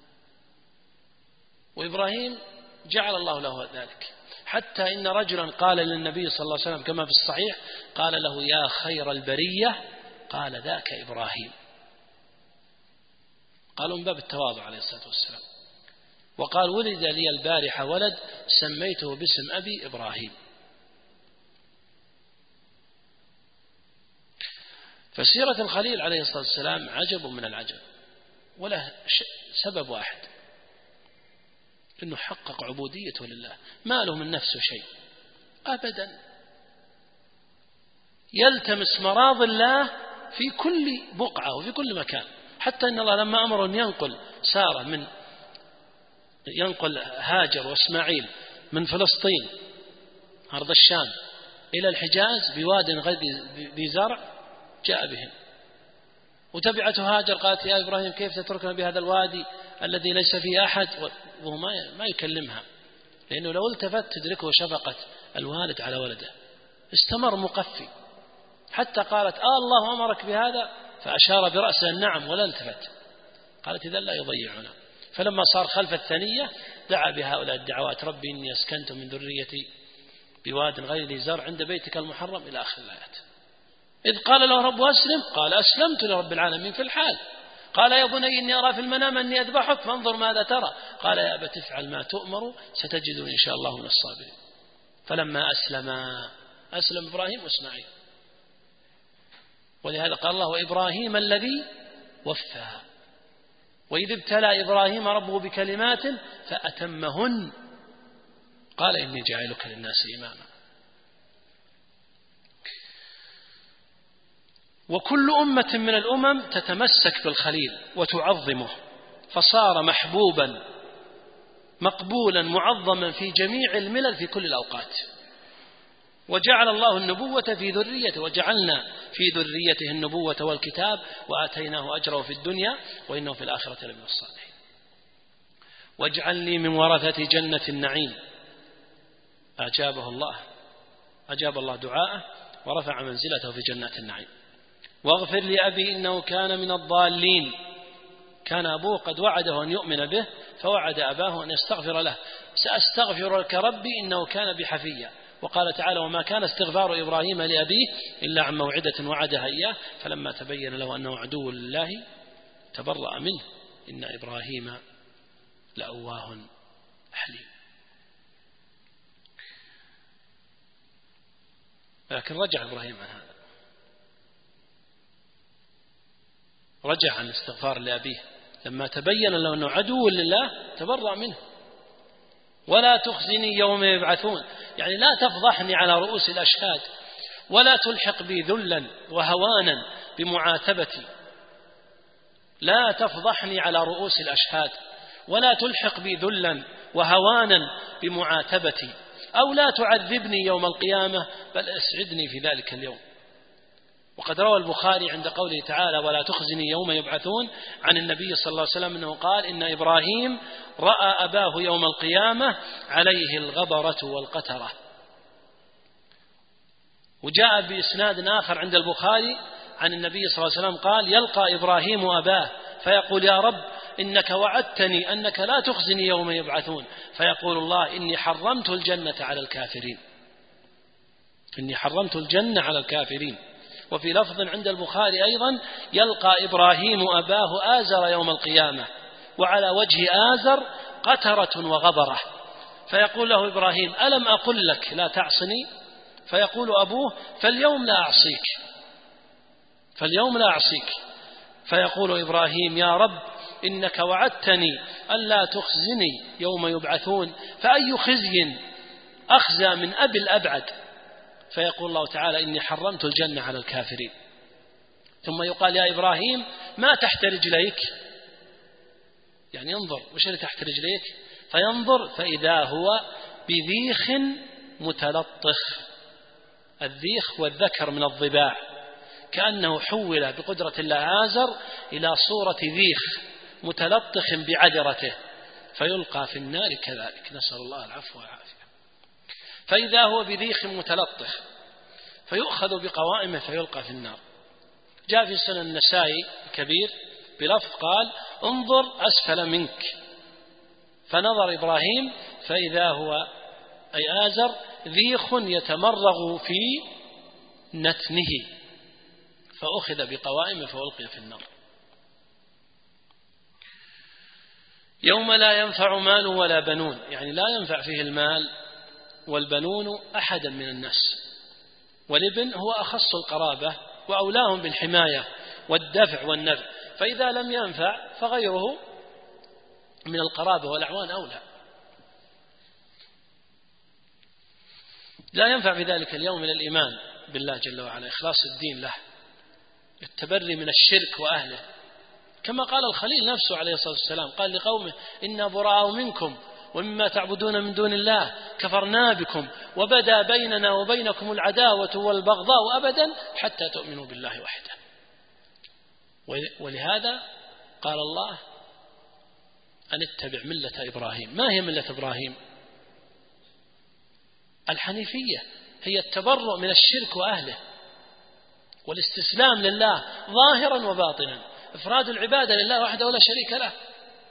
وإبراهيم جعل الله له ذلك، حتى إن رجلا قال للنبي صلى الله عليه وسلم كما في الصحيح قال له يا خير البرية، قال ذاك إبراهيم. قالوا من باب التواضع عليه الصلاة والسلام. وقال ولد لي البارحة ولد سميته باسم أبي إبراهيم. فسيرة الخليل عليه الصلاة والسلام عجب من العجب، وله سبب واحد، إنه حقق عبوديته لله، ما له من نفسه شيء أبدا، يلتمس مراض الله في كل بقعة وفي كل مكان. حتى إن الله لما أمر أن ينقل هاجر وإسماعيل من فلسطين أرض الشام إلى الحجاز بواد غير ذي زرع جاء بهم، وتبعته هاجر قالت يا إبراهيم كيف تتركنا بهذا الوادي الذي ليس فيه أحد، وهو ما يكلمها، لأنه لو التفت تدركه شفقة الوالد على ولده، استمر مقفي حتى قالت الله أمرك بهذا، فأشار برأسه النعم ولا التفت. قالت إذا لا يضيعنا. فلما صار خلف الثنية دعا بهؤلاء الدعوات: ربي إني أسكنت من ذريتي بواد غير ذي زرع عند بيتك المحرم إلى آخر الآيات. إذ قال له رب أسلم، قال أسلمت لرب العالمين في الحال. قال يا بني إني أرى في المنام أني أذبحك فانظر ماذا ترى. قال يا أبت افعل ما تؤمر ستجدني إن شاء الله من الصابرين. فلما أسلم إبراهيم وإسماعيل. ولهذا قال الله: وإبراهيم الذي وفى وإذ ابتلى إبراهيم ربه بكلمات فأتمهن قال إني جاعلك للناس إماما. وكل أمة من الأمم تتمسك بالخليل وتعظمه، فصار محبوبا مقبولا معظما في جميع الملل في كل الأوقات. وجعل الله النبوة في ذريته، وجعلنا في ذريته النبوة والكتاب وآتيناه أجره في الدنيا وإنه في الآخرة لمن الصالحين. واجعلني من ورثة جنة النعيم. أجاب الله دعاءه ورفع منزلته في جنات النعيم. واغفر لأبي إنه كان من الضالين. كان أبوه قد وعده أن يؤمن به، فوعد أباه أن يستغفر له: سأستغفر لك ربي إنه كان بحفيا. وقال تعالى: وما كان استغفار إبراهيم لأبيه إلا عن موعدة وعدها إياه فلما تبين له أنه عدو لله تبرأ منه إن إبراهيم لأواه حليم. لكن رجع إبراهيم عن هذا، رجع عن الاستغفار لأبيه لما تبين له أنه عدو لله تبرأ منه. ولا تخزني يوم يبعثون، يعني لا تفضحني على رؤوس الأشهاد، ولا تلحق بي ذلا وهوانا بمعاتبتي. لا تفضحني على رؤوس الأشهاد ولا تلحق بي ذلا وهوانا بمعاتبتي، أو لا تعذبني يوم القيامة بل أسعدني في ذلك اليوم. وقد روى البخاري عند قوله تعالى: ولا تخزني يوم يبعثون، عن النبي صلى الله عليه وسلم أنه قال: إن إبراهيم رأى أباه يوم القيامة عليه الغبرة والقترة. وجاء بإسناد آخر عند البخاري عن النبي صلى الله عليه وسلم قال: يلقى إبراهيم أباه فيقول: يا رب إنك وعدتني أنك لا تخزني يوم يبعثون، فيقول الله: إني حرمت الجنة على الكافرين، إني حرمت الجنة على الكافرين. وفي لفظ عند البخاري أيضا: يلقى إبراهيم أباه آزر يوم القيامة وعلى وجه آزر قترة وغبرة، فيقول له إبراهيم: ألم أقل لك لا تعصني؟ فيقول أبوه: فاليوم لا أعصيك. فيقول إبراهيم: يا رب إنك وعدتني ألا تخزني يوم يبعثون، فأي خزي أخزى من أبي الأبعد؟ فيقول الله تعالى: إني حرمت الجنة على الكافرين. ثم يقال: يا إبراهيم ما تحت رجليك؟ يعني انظر وش اللي تحت رجليك؟ فينظر فإذا هو بذيخ متلطخ. الذيخ والذكر من الضباع، كأنه حول بقدرة الله آزر إلى صورة ذيخ متلطخ بعذرته فيلقى في النار كذلك، نسأل الله العفو والعافية. فإذا هو بذيخ متلطخ فيؤخذ بقوائمه فيلقى في النار. جاء في سنن النسائي الكبير بلفظ قال: انظر أسفل منك. فنظر إبراهيم فإذا هو أي آزر ذيخ يتمرغ في نتنه، فأخذ بقوائمه فألقي في النار. يوم لا ينفع مال ولا بنون، يعني لا ينفع فيه المال والبنون أحدا من الناس. والابن هو أخص القرابة وأولاهم بالحماية والدفع والنفع، فإذا لم ينفع فغيره من القرابة والأعوان أولى. لا ينفع في ذلك اليوم من الإيمان بالله جل وعلا، إخلاص الدين له، التبري من الشرك وأهله، كما قال الخليل نفسه عليه الصلاة والسلام، قال لقومه: إنا براء منكم ومما تعبدون من دون الله كفرنا بكم وبدا بيننا وبينكم العداوة والبغضاء أبدا حتى تؤمنوا بالله وحده. ولهذا قال الله: أن اتبع ملة إبراهيم. ما هي ملة إبراهيم؟ الحنيفية هي التبرؤ من الشرك وأهله والاستسلام لله ظاهرا وباطنا، إفراد العبادة لله وحده ولا شريك له.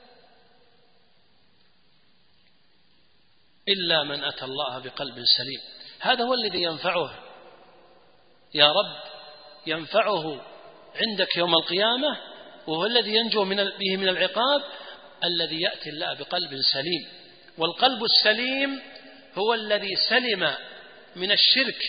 إلا من أتى الله بقلب سليم، هذا هو الذي ينفعه يا رب، ينفعه عندك يوم القيامة، وهو الذي ينجو به من العقاب، الذي يأتي الله بقلب سليم. والقلب السليم هو الذي سلم من الشرك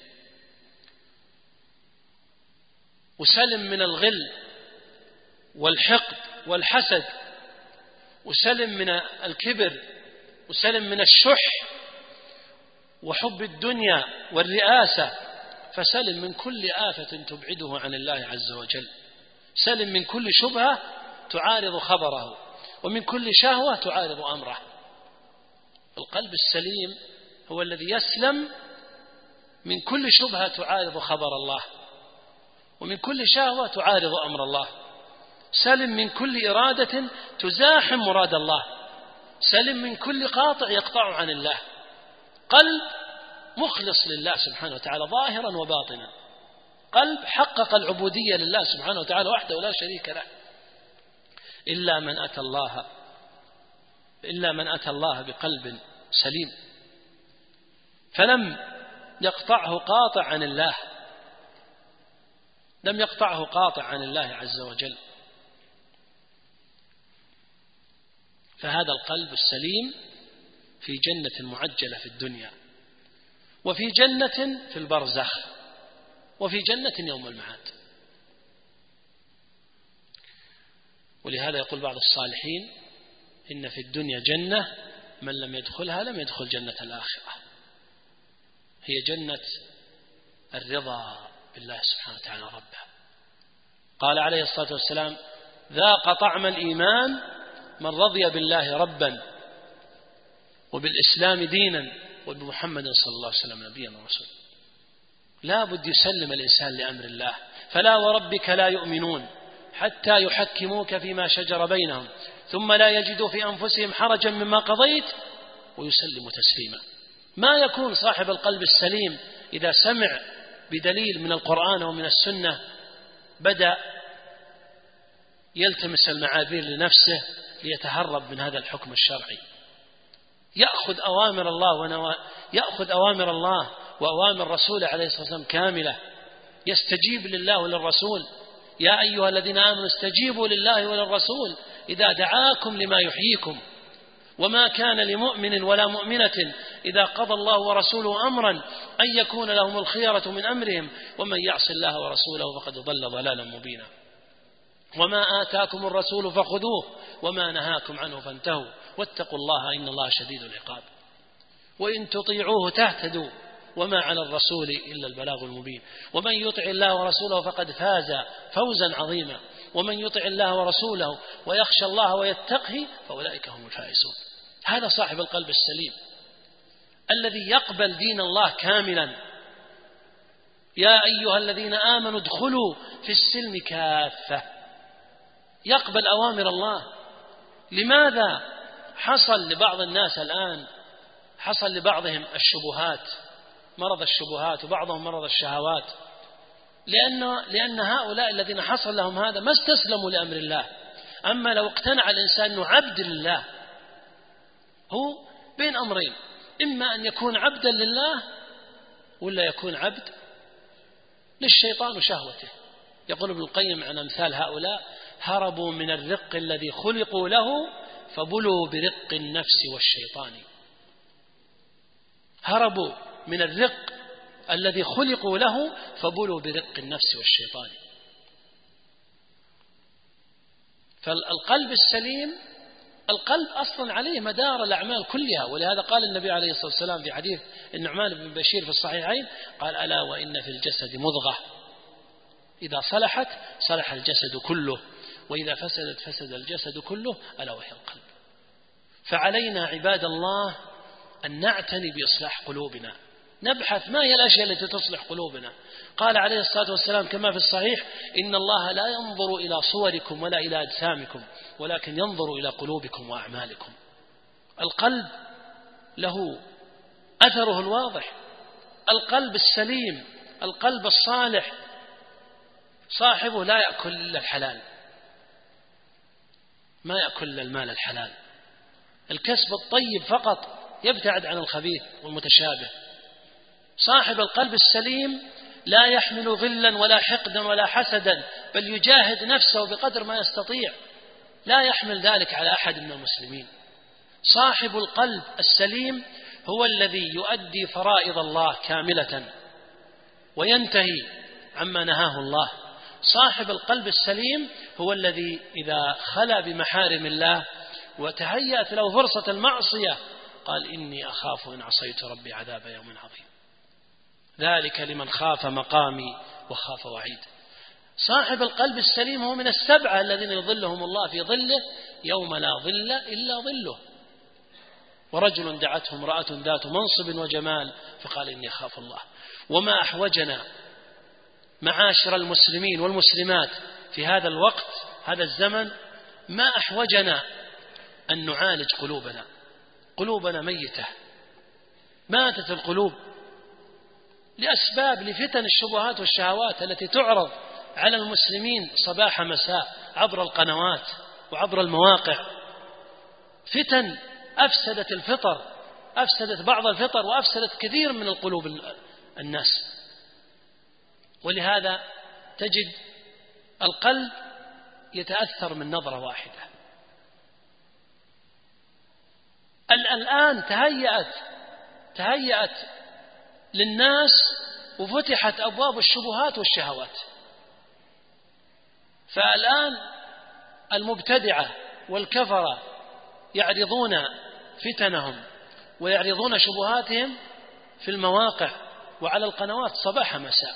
وسلم من الغل والحقد والحسد وسلم من الكبر وسلم من الشح وحب الدنيا والرئاسة، فسلم من كل آفة تبعده عن الله عز وجل، سلم من كل شبهة تعارض خبره ومن كل شهوة تعارض أمره. القلب السليم هو الذي يسلم من كل شبهة تعارض خبر الله ومن كل شهوة تعارض أمر الله، سلم من كل إرادة تزاحم مراد الله، سلم من كل قاطع يقطع عن الله، قلب مخلص لله سبحانه وتعالى ظاهرا وباطنا، قلب حقق العبودية لله سبحانه وتعالى وحده ولا شريك له. إلا من أتى الله بقلب سليم، فلم يقطعه قاطع عن الله، لم يقطعه قاطع عن الله عز وجل. فهذا القلب السليم في جنة معجلة في الدنيا، وفي جنة في البرزخ، وفي جنة يوم المعاد. ولهذا يقول بعض الصالحين: إن في الدنيا جنة من لم يدخلها لم يدخل جنة الآخرة، هي جنة الرضا بالله سبحانه وتعالى ربه. قال عليه الصلاة والسلام: ذاق طعم الإيمان من رضي بالله ربا وبالإسلام دينا وبمحمد صلى الله عليه وسلم نبيا ورسولا. لا بد يسلم الإنسان لأمر الله. فلا وربك لا يؤمنون حتى يحكموك فيما شجر بينهم ثم لا يجدوا في أنفسهم حرجا مما قضيت ويسلموا تسليما. ما يكون صاحب القلب السليم إذا سمع بدليل من القرآن ومن السنة بدأ يلتمس المعاذير لنفسه ليتهرب من هذا الحكم الشرعي، يأخذ أوامر الله وأوامر رسوله عليه الصلاة والسلام كاملة، يستجيب لله وللرسول. يا أيها الذين آمنوا استجيبوا لله وللرسول إذا دعاكم لما يحييكم، وما كان لمؤمن ولا مؤمنة إذا قضى الله ورسوله أمرا أن يكون لهم الخيرة من أمرهم ومن يعص الله ورسوله فقد ضل ضلالا مبينا. وما آتاكم الرسول فخذوه وما نهاكم عنه فانتهوا واتقوا الله إن الله شديد العقاب. وإن تطيعوه تهتدوا وما على الرسول إلا البلاغ المبين. ومن يطع الله ورسوله فقد فاز فوزا عظيما، ومن يطع الله ورسوله ويخشى الله ويتقه فأولئك هم الفائزون. هذا صاحب القلب السليم الذي يقبل دين الله كاملا. يا أيها الذين آمنوا ادخلوا في السلم كافة، يقبل أوامر الله. لماذا حصل لبعض الناس الآن، حصل لبعضهم الشبهات، مرض الشبهات، وبعضهم مرض الشهوات؟ لأن هؤلاء الذين حصل لهم هذا ما استسلموا لأمر الله. أما لو اقتنع الإنسان أنه عبد لله، هو بين أمرين: إما أن يكون عبدا لله ولا يكون عبد للشيطان وشهوته. يقول ابن القيم عن أمثال هؤلاء: هربوا من الرق الذي خلقوا له فبلوا برق النفس والشيطان. هربوا من الرق الذي خلقوا له فبلوا برق النفس والشيطان. فالقلب السليم، القلب أصلا عليه مدار الأعمال كلها. ولهذا قال النبي عليه الصلاة والسلام في حديث النعمان بن بشير في الصحيحين: قال: ألا وإن في الجسد مضغة إذا صلحت صلح الجسد كله وإذا فسدت فسد الجسد كله ألا وهي القلب. فعلينا عباد الله أن نعتني بإصلاح قلوبنا، نبحث ما هي الأشياء التي تصلح قلوبنا. قال عليه الصلاة والسلام كما في الصحيح: إن الله لا ينظر إلى صوركم ولا إلى أجسامكم ولكن ينظر إلى قلوبكم وأعمالكم. القلب له أثره الواضح. القلب السليم، القلب الصالح، صاحبه لا يأكل إلا الحلال، ما يأكل إلا المال الحلال، الكسب الطيب فقط، يبتعد عن الخبيث والمتشابه. صاحب القلب السليم لا يحمل غلا ولا حقدا ولا حسدا، بل يجاهد نفسه بقدر ما يستطيع، لا يحمل ذلك على أحد من المسلمين. صاحب القلب السليم هو الذي يؤدي فرائض الله كاملة وينتهي عما نهاه الله. صاحب القلب السليم هو الذي إذا خلا بمحارم الله وتهيأت له فرصة المعصية قال إني أخاف إن عصيت ربي عذاب يوم عظيم، ذلك لمن خاف مقامي وخاف وعيد. صاحب القلب السليم هو من السبعة الذين يظلهم الله في ظله يوم لا ظل إلا ظله. ورجل دعته امرأة ذات منصب وجمال فقال إني أخاف الله. وما أحوجنا معاشر المسلمين والمسلمات في هذا الوقت، هذا الزمن، ما أحوجنا أن نعالج قلوبنا. قلوبنا ميتة، ماتت القلوب لأسباب، لفتن الشبهات والشهوات التي تعرض على المسلمين صباح مساء عبر القنوات وعبر المواقع. فتن أفسدت الفطر، أفسدت بعض الفطر وأفسدت كثير من القلوب الناس. ولهذا تجد القلب يتأثر من نظرة واحدة. الآن تهيأت للناس وفتحت أبواب الشبهات والشهوات، فالآن المبتدعة والكفرة يعرضون فتنهم ويعرضون شبهاتهم في المواقع وعلى القنوات صباح مساء،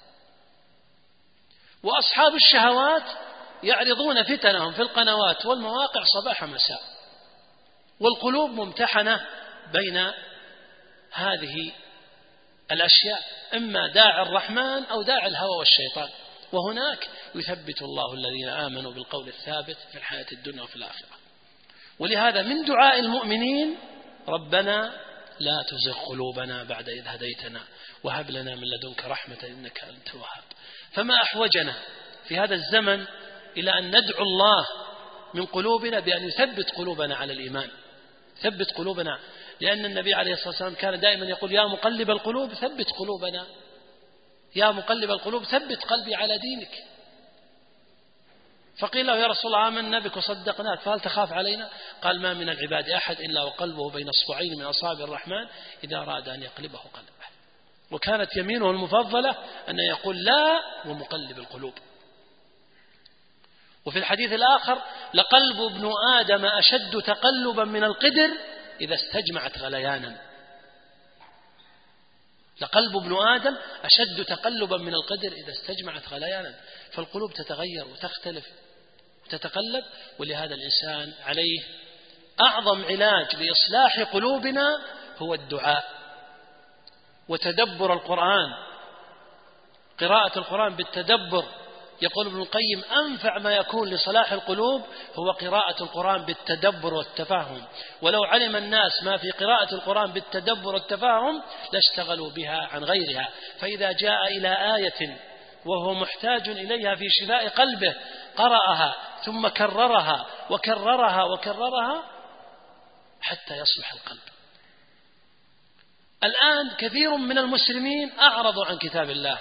وأصحاب الشهوات يعرضون فتنهم في القنوات والمواقع صباح مساء. والقلوب ممتحنة بين هذه الأشياء، إما داعي الرحمن أو داعي الهوى والشيطان، وهناك يثبت الله الذين آمنوا بالقول الثابت في الحياة الدنيا وفي الآخرة. ولهذا من دعاء المؤمنين ربنا لا تزغ قلوبنا بعد إذ هديتنا وهب لنا من لدنك رحمة إنك أنت الوهاب. فما أحوجنا في هذا الزمن إلى أن ندعو الله من قلوبنا بأن يثبت قلوبنا على الإيمان، ثبت قلوبنا، لأن النبي عليه الصلاة والسلام كان دائما يقول يا مقلب القلوب ثبت قلوبنا، يا مقلب القلوب ثبت قلبي على دينك. فقيل له يا رسول الله آمنا بك وصدقناك فهل تخاف علينا؟ قال ما من العباد أحد إلا وقلبه بين أصبعين من أصابع الرحمن إذا أراد أن يقلبه قلبه. وكانت يمينه المفضلة أن يقول لا ومقلب القلوب. وفي الحديث الآخر لقلب ابن آدم أشد تقلبا من القدر إذا استجمعت غليانا. لقلب ابن آدم أشد تقلبا من القدر إذا استجمعت غليانا. فالقلوب تتغير وتختلف وتتقلب. ولهذا الإنسان عليه أعظم علاج لإصلاح قلوبنا هو الدعاء وتدبر القرآن، قراءة القرآن بالتدبر. يقول ابن القيم أنفع ما يكون لصلاح القلوب هو قراءة القرآن بالتدبر والتفاهم، ولو علم الناس ما في قراءة القرآن بالتدبر والتفاهم لاشتغلوا بها عن غيرها. فإذا جاء إلى آية وهو محتاج إليها في شفاء قلبه قرأها ثم كررها وكررها وكررها حتى يصلح القلب. الآن كثير من المسلمين أعرضوا عن كتاب الله،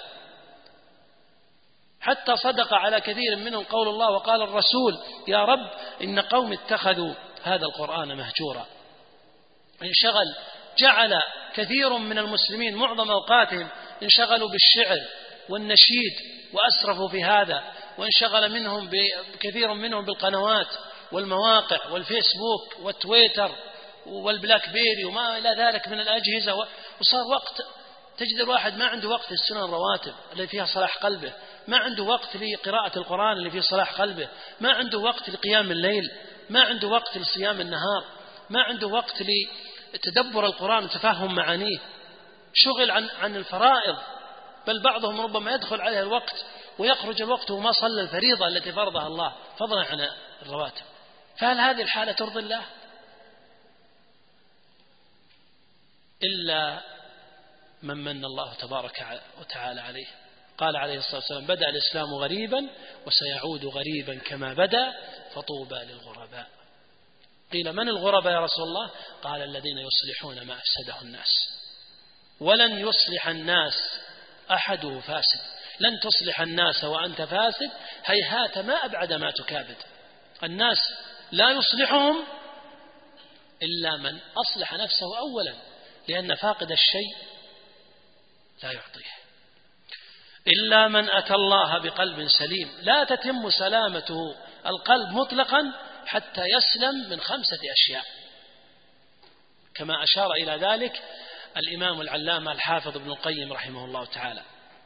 حتى صدق على كثير منهم قول الله وقال الرسول يا رب إن قوم اتخذوا هذا القرآن مهجورا. انشغل، جعل كثير من المسلمين معظم أوقاتهم انشغلوا بالشعر والنشيد وأسرفوا في هذا، وانشغل منهم كثير منهم بالقنوات والمواقع والفيسبوك والتويتر والبلاك بيري وما إلى ذلك من الأجهزة. وصار وقت تجد الواحد ما عنده وقت للسنن الرواتب اللي فيها صلاح قلبه، ما عنده وقت لقراءة القرآن اللي فيه صلاح قلبه، ما عنده وقت لقيام الليل، ما عنده وقت لصيام النهار، ما عنده وقت لتدبر القرآن وتفهم معانيه، شغل عن الفرائض. بل بعضهم ربما يدخل عليه الوقت ويخرج الوقت وما صلى الفريضة التي فرضها الله فضلا عن الرواتب. فهل هذه الحالة ترضي الله؟ إلا من الله تبارك وتعالى عليه. قال عليه الصلاة والسلام: بدأ الإسلام غريبا وسيعود غريبا كما بدأ فطوبى للغرباء. قيل: من الغرباء يا رسول الله؟ قال: الذين يصلحون ما أفسده الناس. ولن يصلح الناس أحده فاسد، لن تصلح الناس وأنت فاسد، هيهات ما أبعد ما تكابد. الناس لا يصلحهم إلا من أصلح نفسه أولا، لأن فاقد الشيء لا يعطيه. إلا من أتى الله بقلب سليم. لا تتم سلامته القلب مطلقا حتى يسلم من 5 أشياء، كما أشار إلى ذلك الإمام العلامة الحافظ ابن القيم رحمه الله تعالى.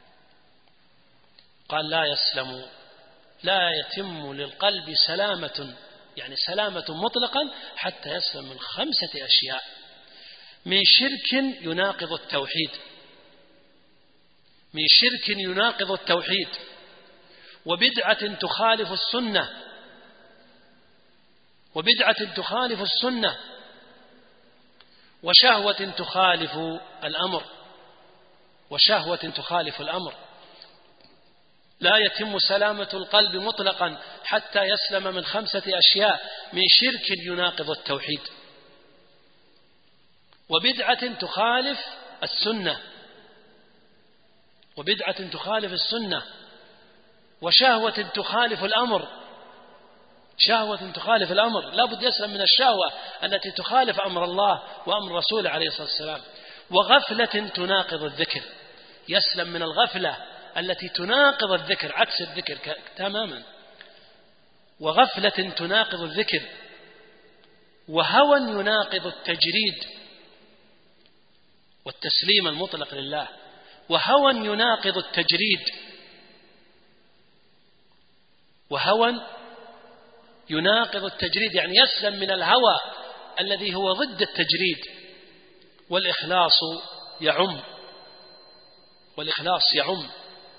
قال: لا يتم للقلب سلامة، يعني سلامة مطلقا، حتى يسلم من 5 أشياء: من شرك يناقض التوحيد، من شرك يناقض التوحيد، وبدعة تخالف السنة، وبدعة تخالف السنة، وشهوة تخالف الأمر، وشهوة تخالف الأمر. لا يتم سلامة القلب مطلقا حتى يسلم من 5 أشياء: من شرك يناقض التوحيد، وبدعة تخالف السنة، وبدعة تخالف السنة، وشهوة تخالف الأمر، شهوة تخالف الأمر. لا بد يسلم من الشهوة التي تخالف أمر الله وأمر رسوله عليه الصلاة والسلام. وغفلة تناقض الذكر، يسلم من الغفلة التي تناقض الذكر، عكس الذكر تماما. وغفلة تناقض الذكر، وهوى يناقض التجريد والتسليم المطلق لله، وهوى يناقض التجريد، وهوى يناقض التجريد، يعني يسلم من الهوى الذي هو ضد التجريد. والإخلاص يعم، والإخلاص يعم.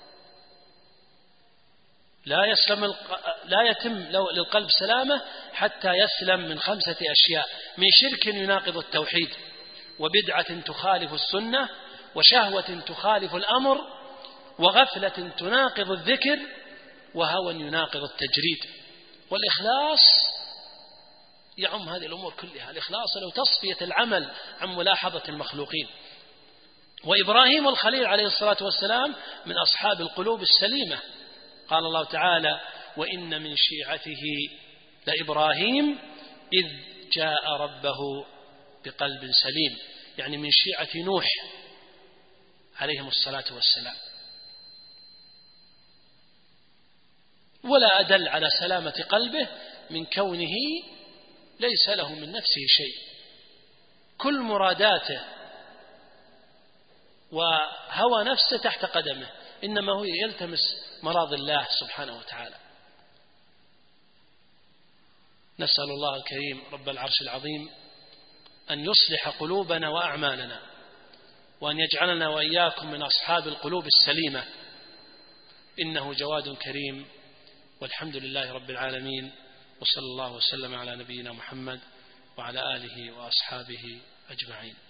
لا يتم للقلب سلامة حتى يسلم من 5 أشياء: من شرك يناقض التوحيد، وبدعة تخالف السنة، وشهوة تخالف الأمر، وغفلة تناقض الذكر، وهوى يناقض التجريد. والإخلاص يعم هذه الأمور كلها. الإخلاص له تصفية العمل عن ملاحظة المخلوقين. وإبراهيم الخليل عليه الصلاة والسلام من أصحاب القلوب السليمة. قال الله تعالى: وإن من شيعته لإبراهيم إذ جاء ربه بقلب سليم، يعني من شيعة نوح عليهم الصلاة والسلام. ولا أدل على سلامة قلبه من كونه ليس له من نفسه شيء، كل مراداته وهوى نفسه تحت قدمه، إنما هو يلتمس مراضي الله سبحانه وتعالى. نسأل الله الكريم رب العرش العظيم أن يصلح قلوبنا وأعمالنا، وأن يجعلنا وإياكم من أصحاب القلوب السليمة، إنه جواد كريم. والحمد لله رب العالمين، وصلى الله وسلم على نبينا محمد وعلى آله وأصحابه أجمعين.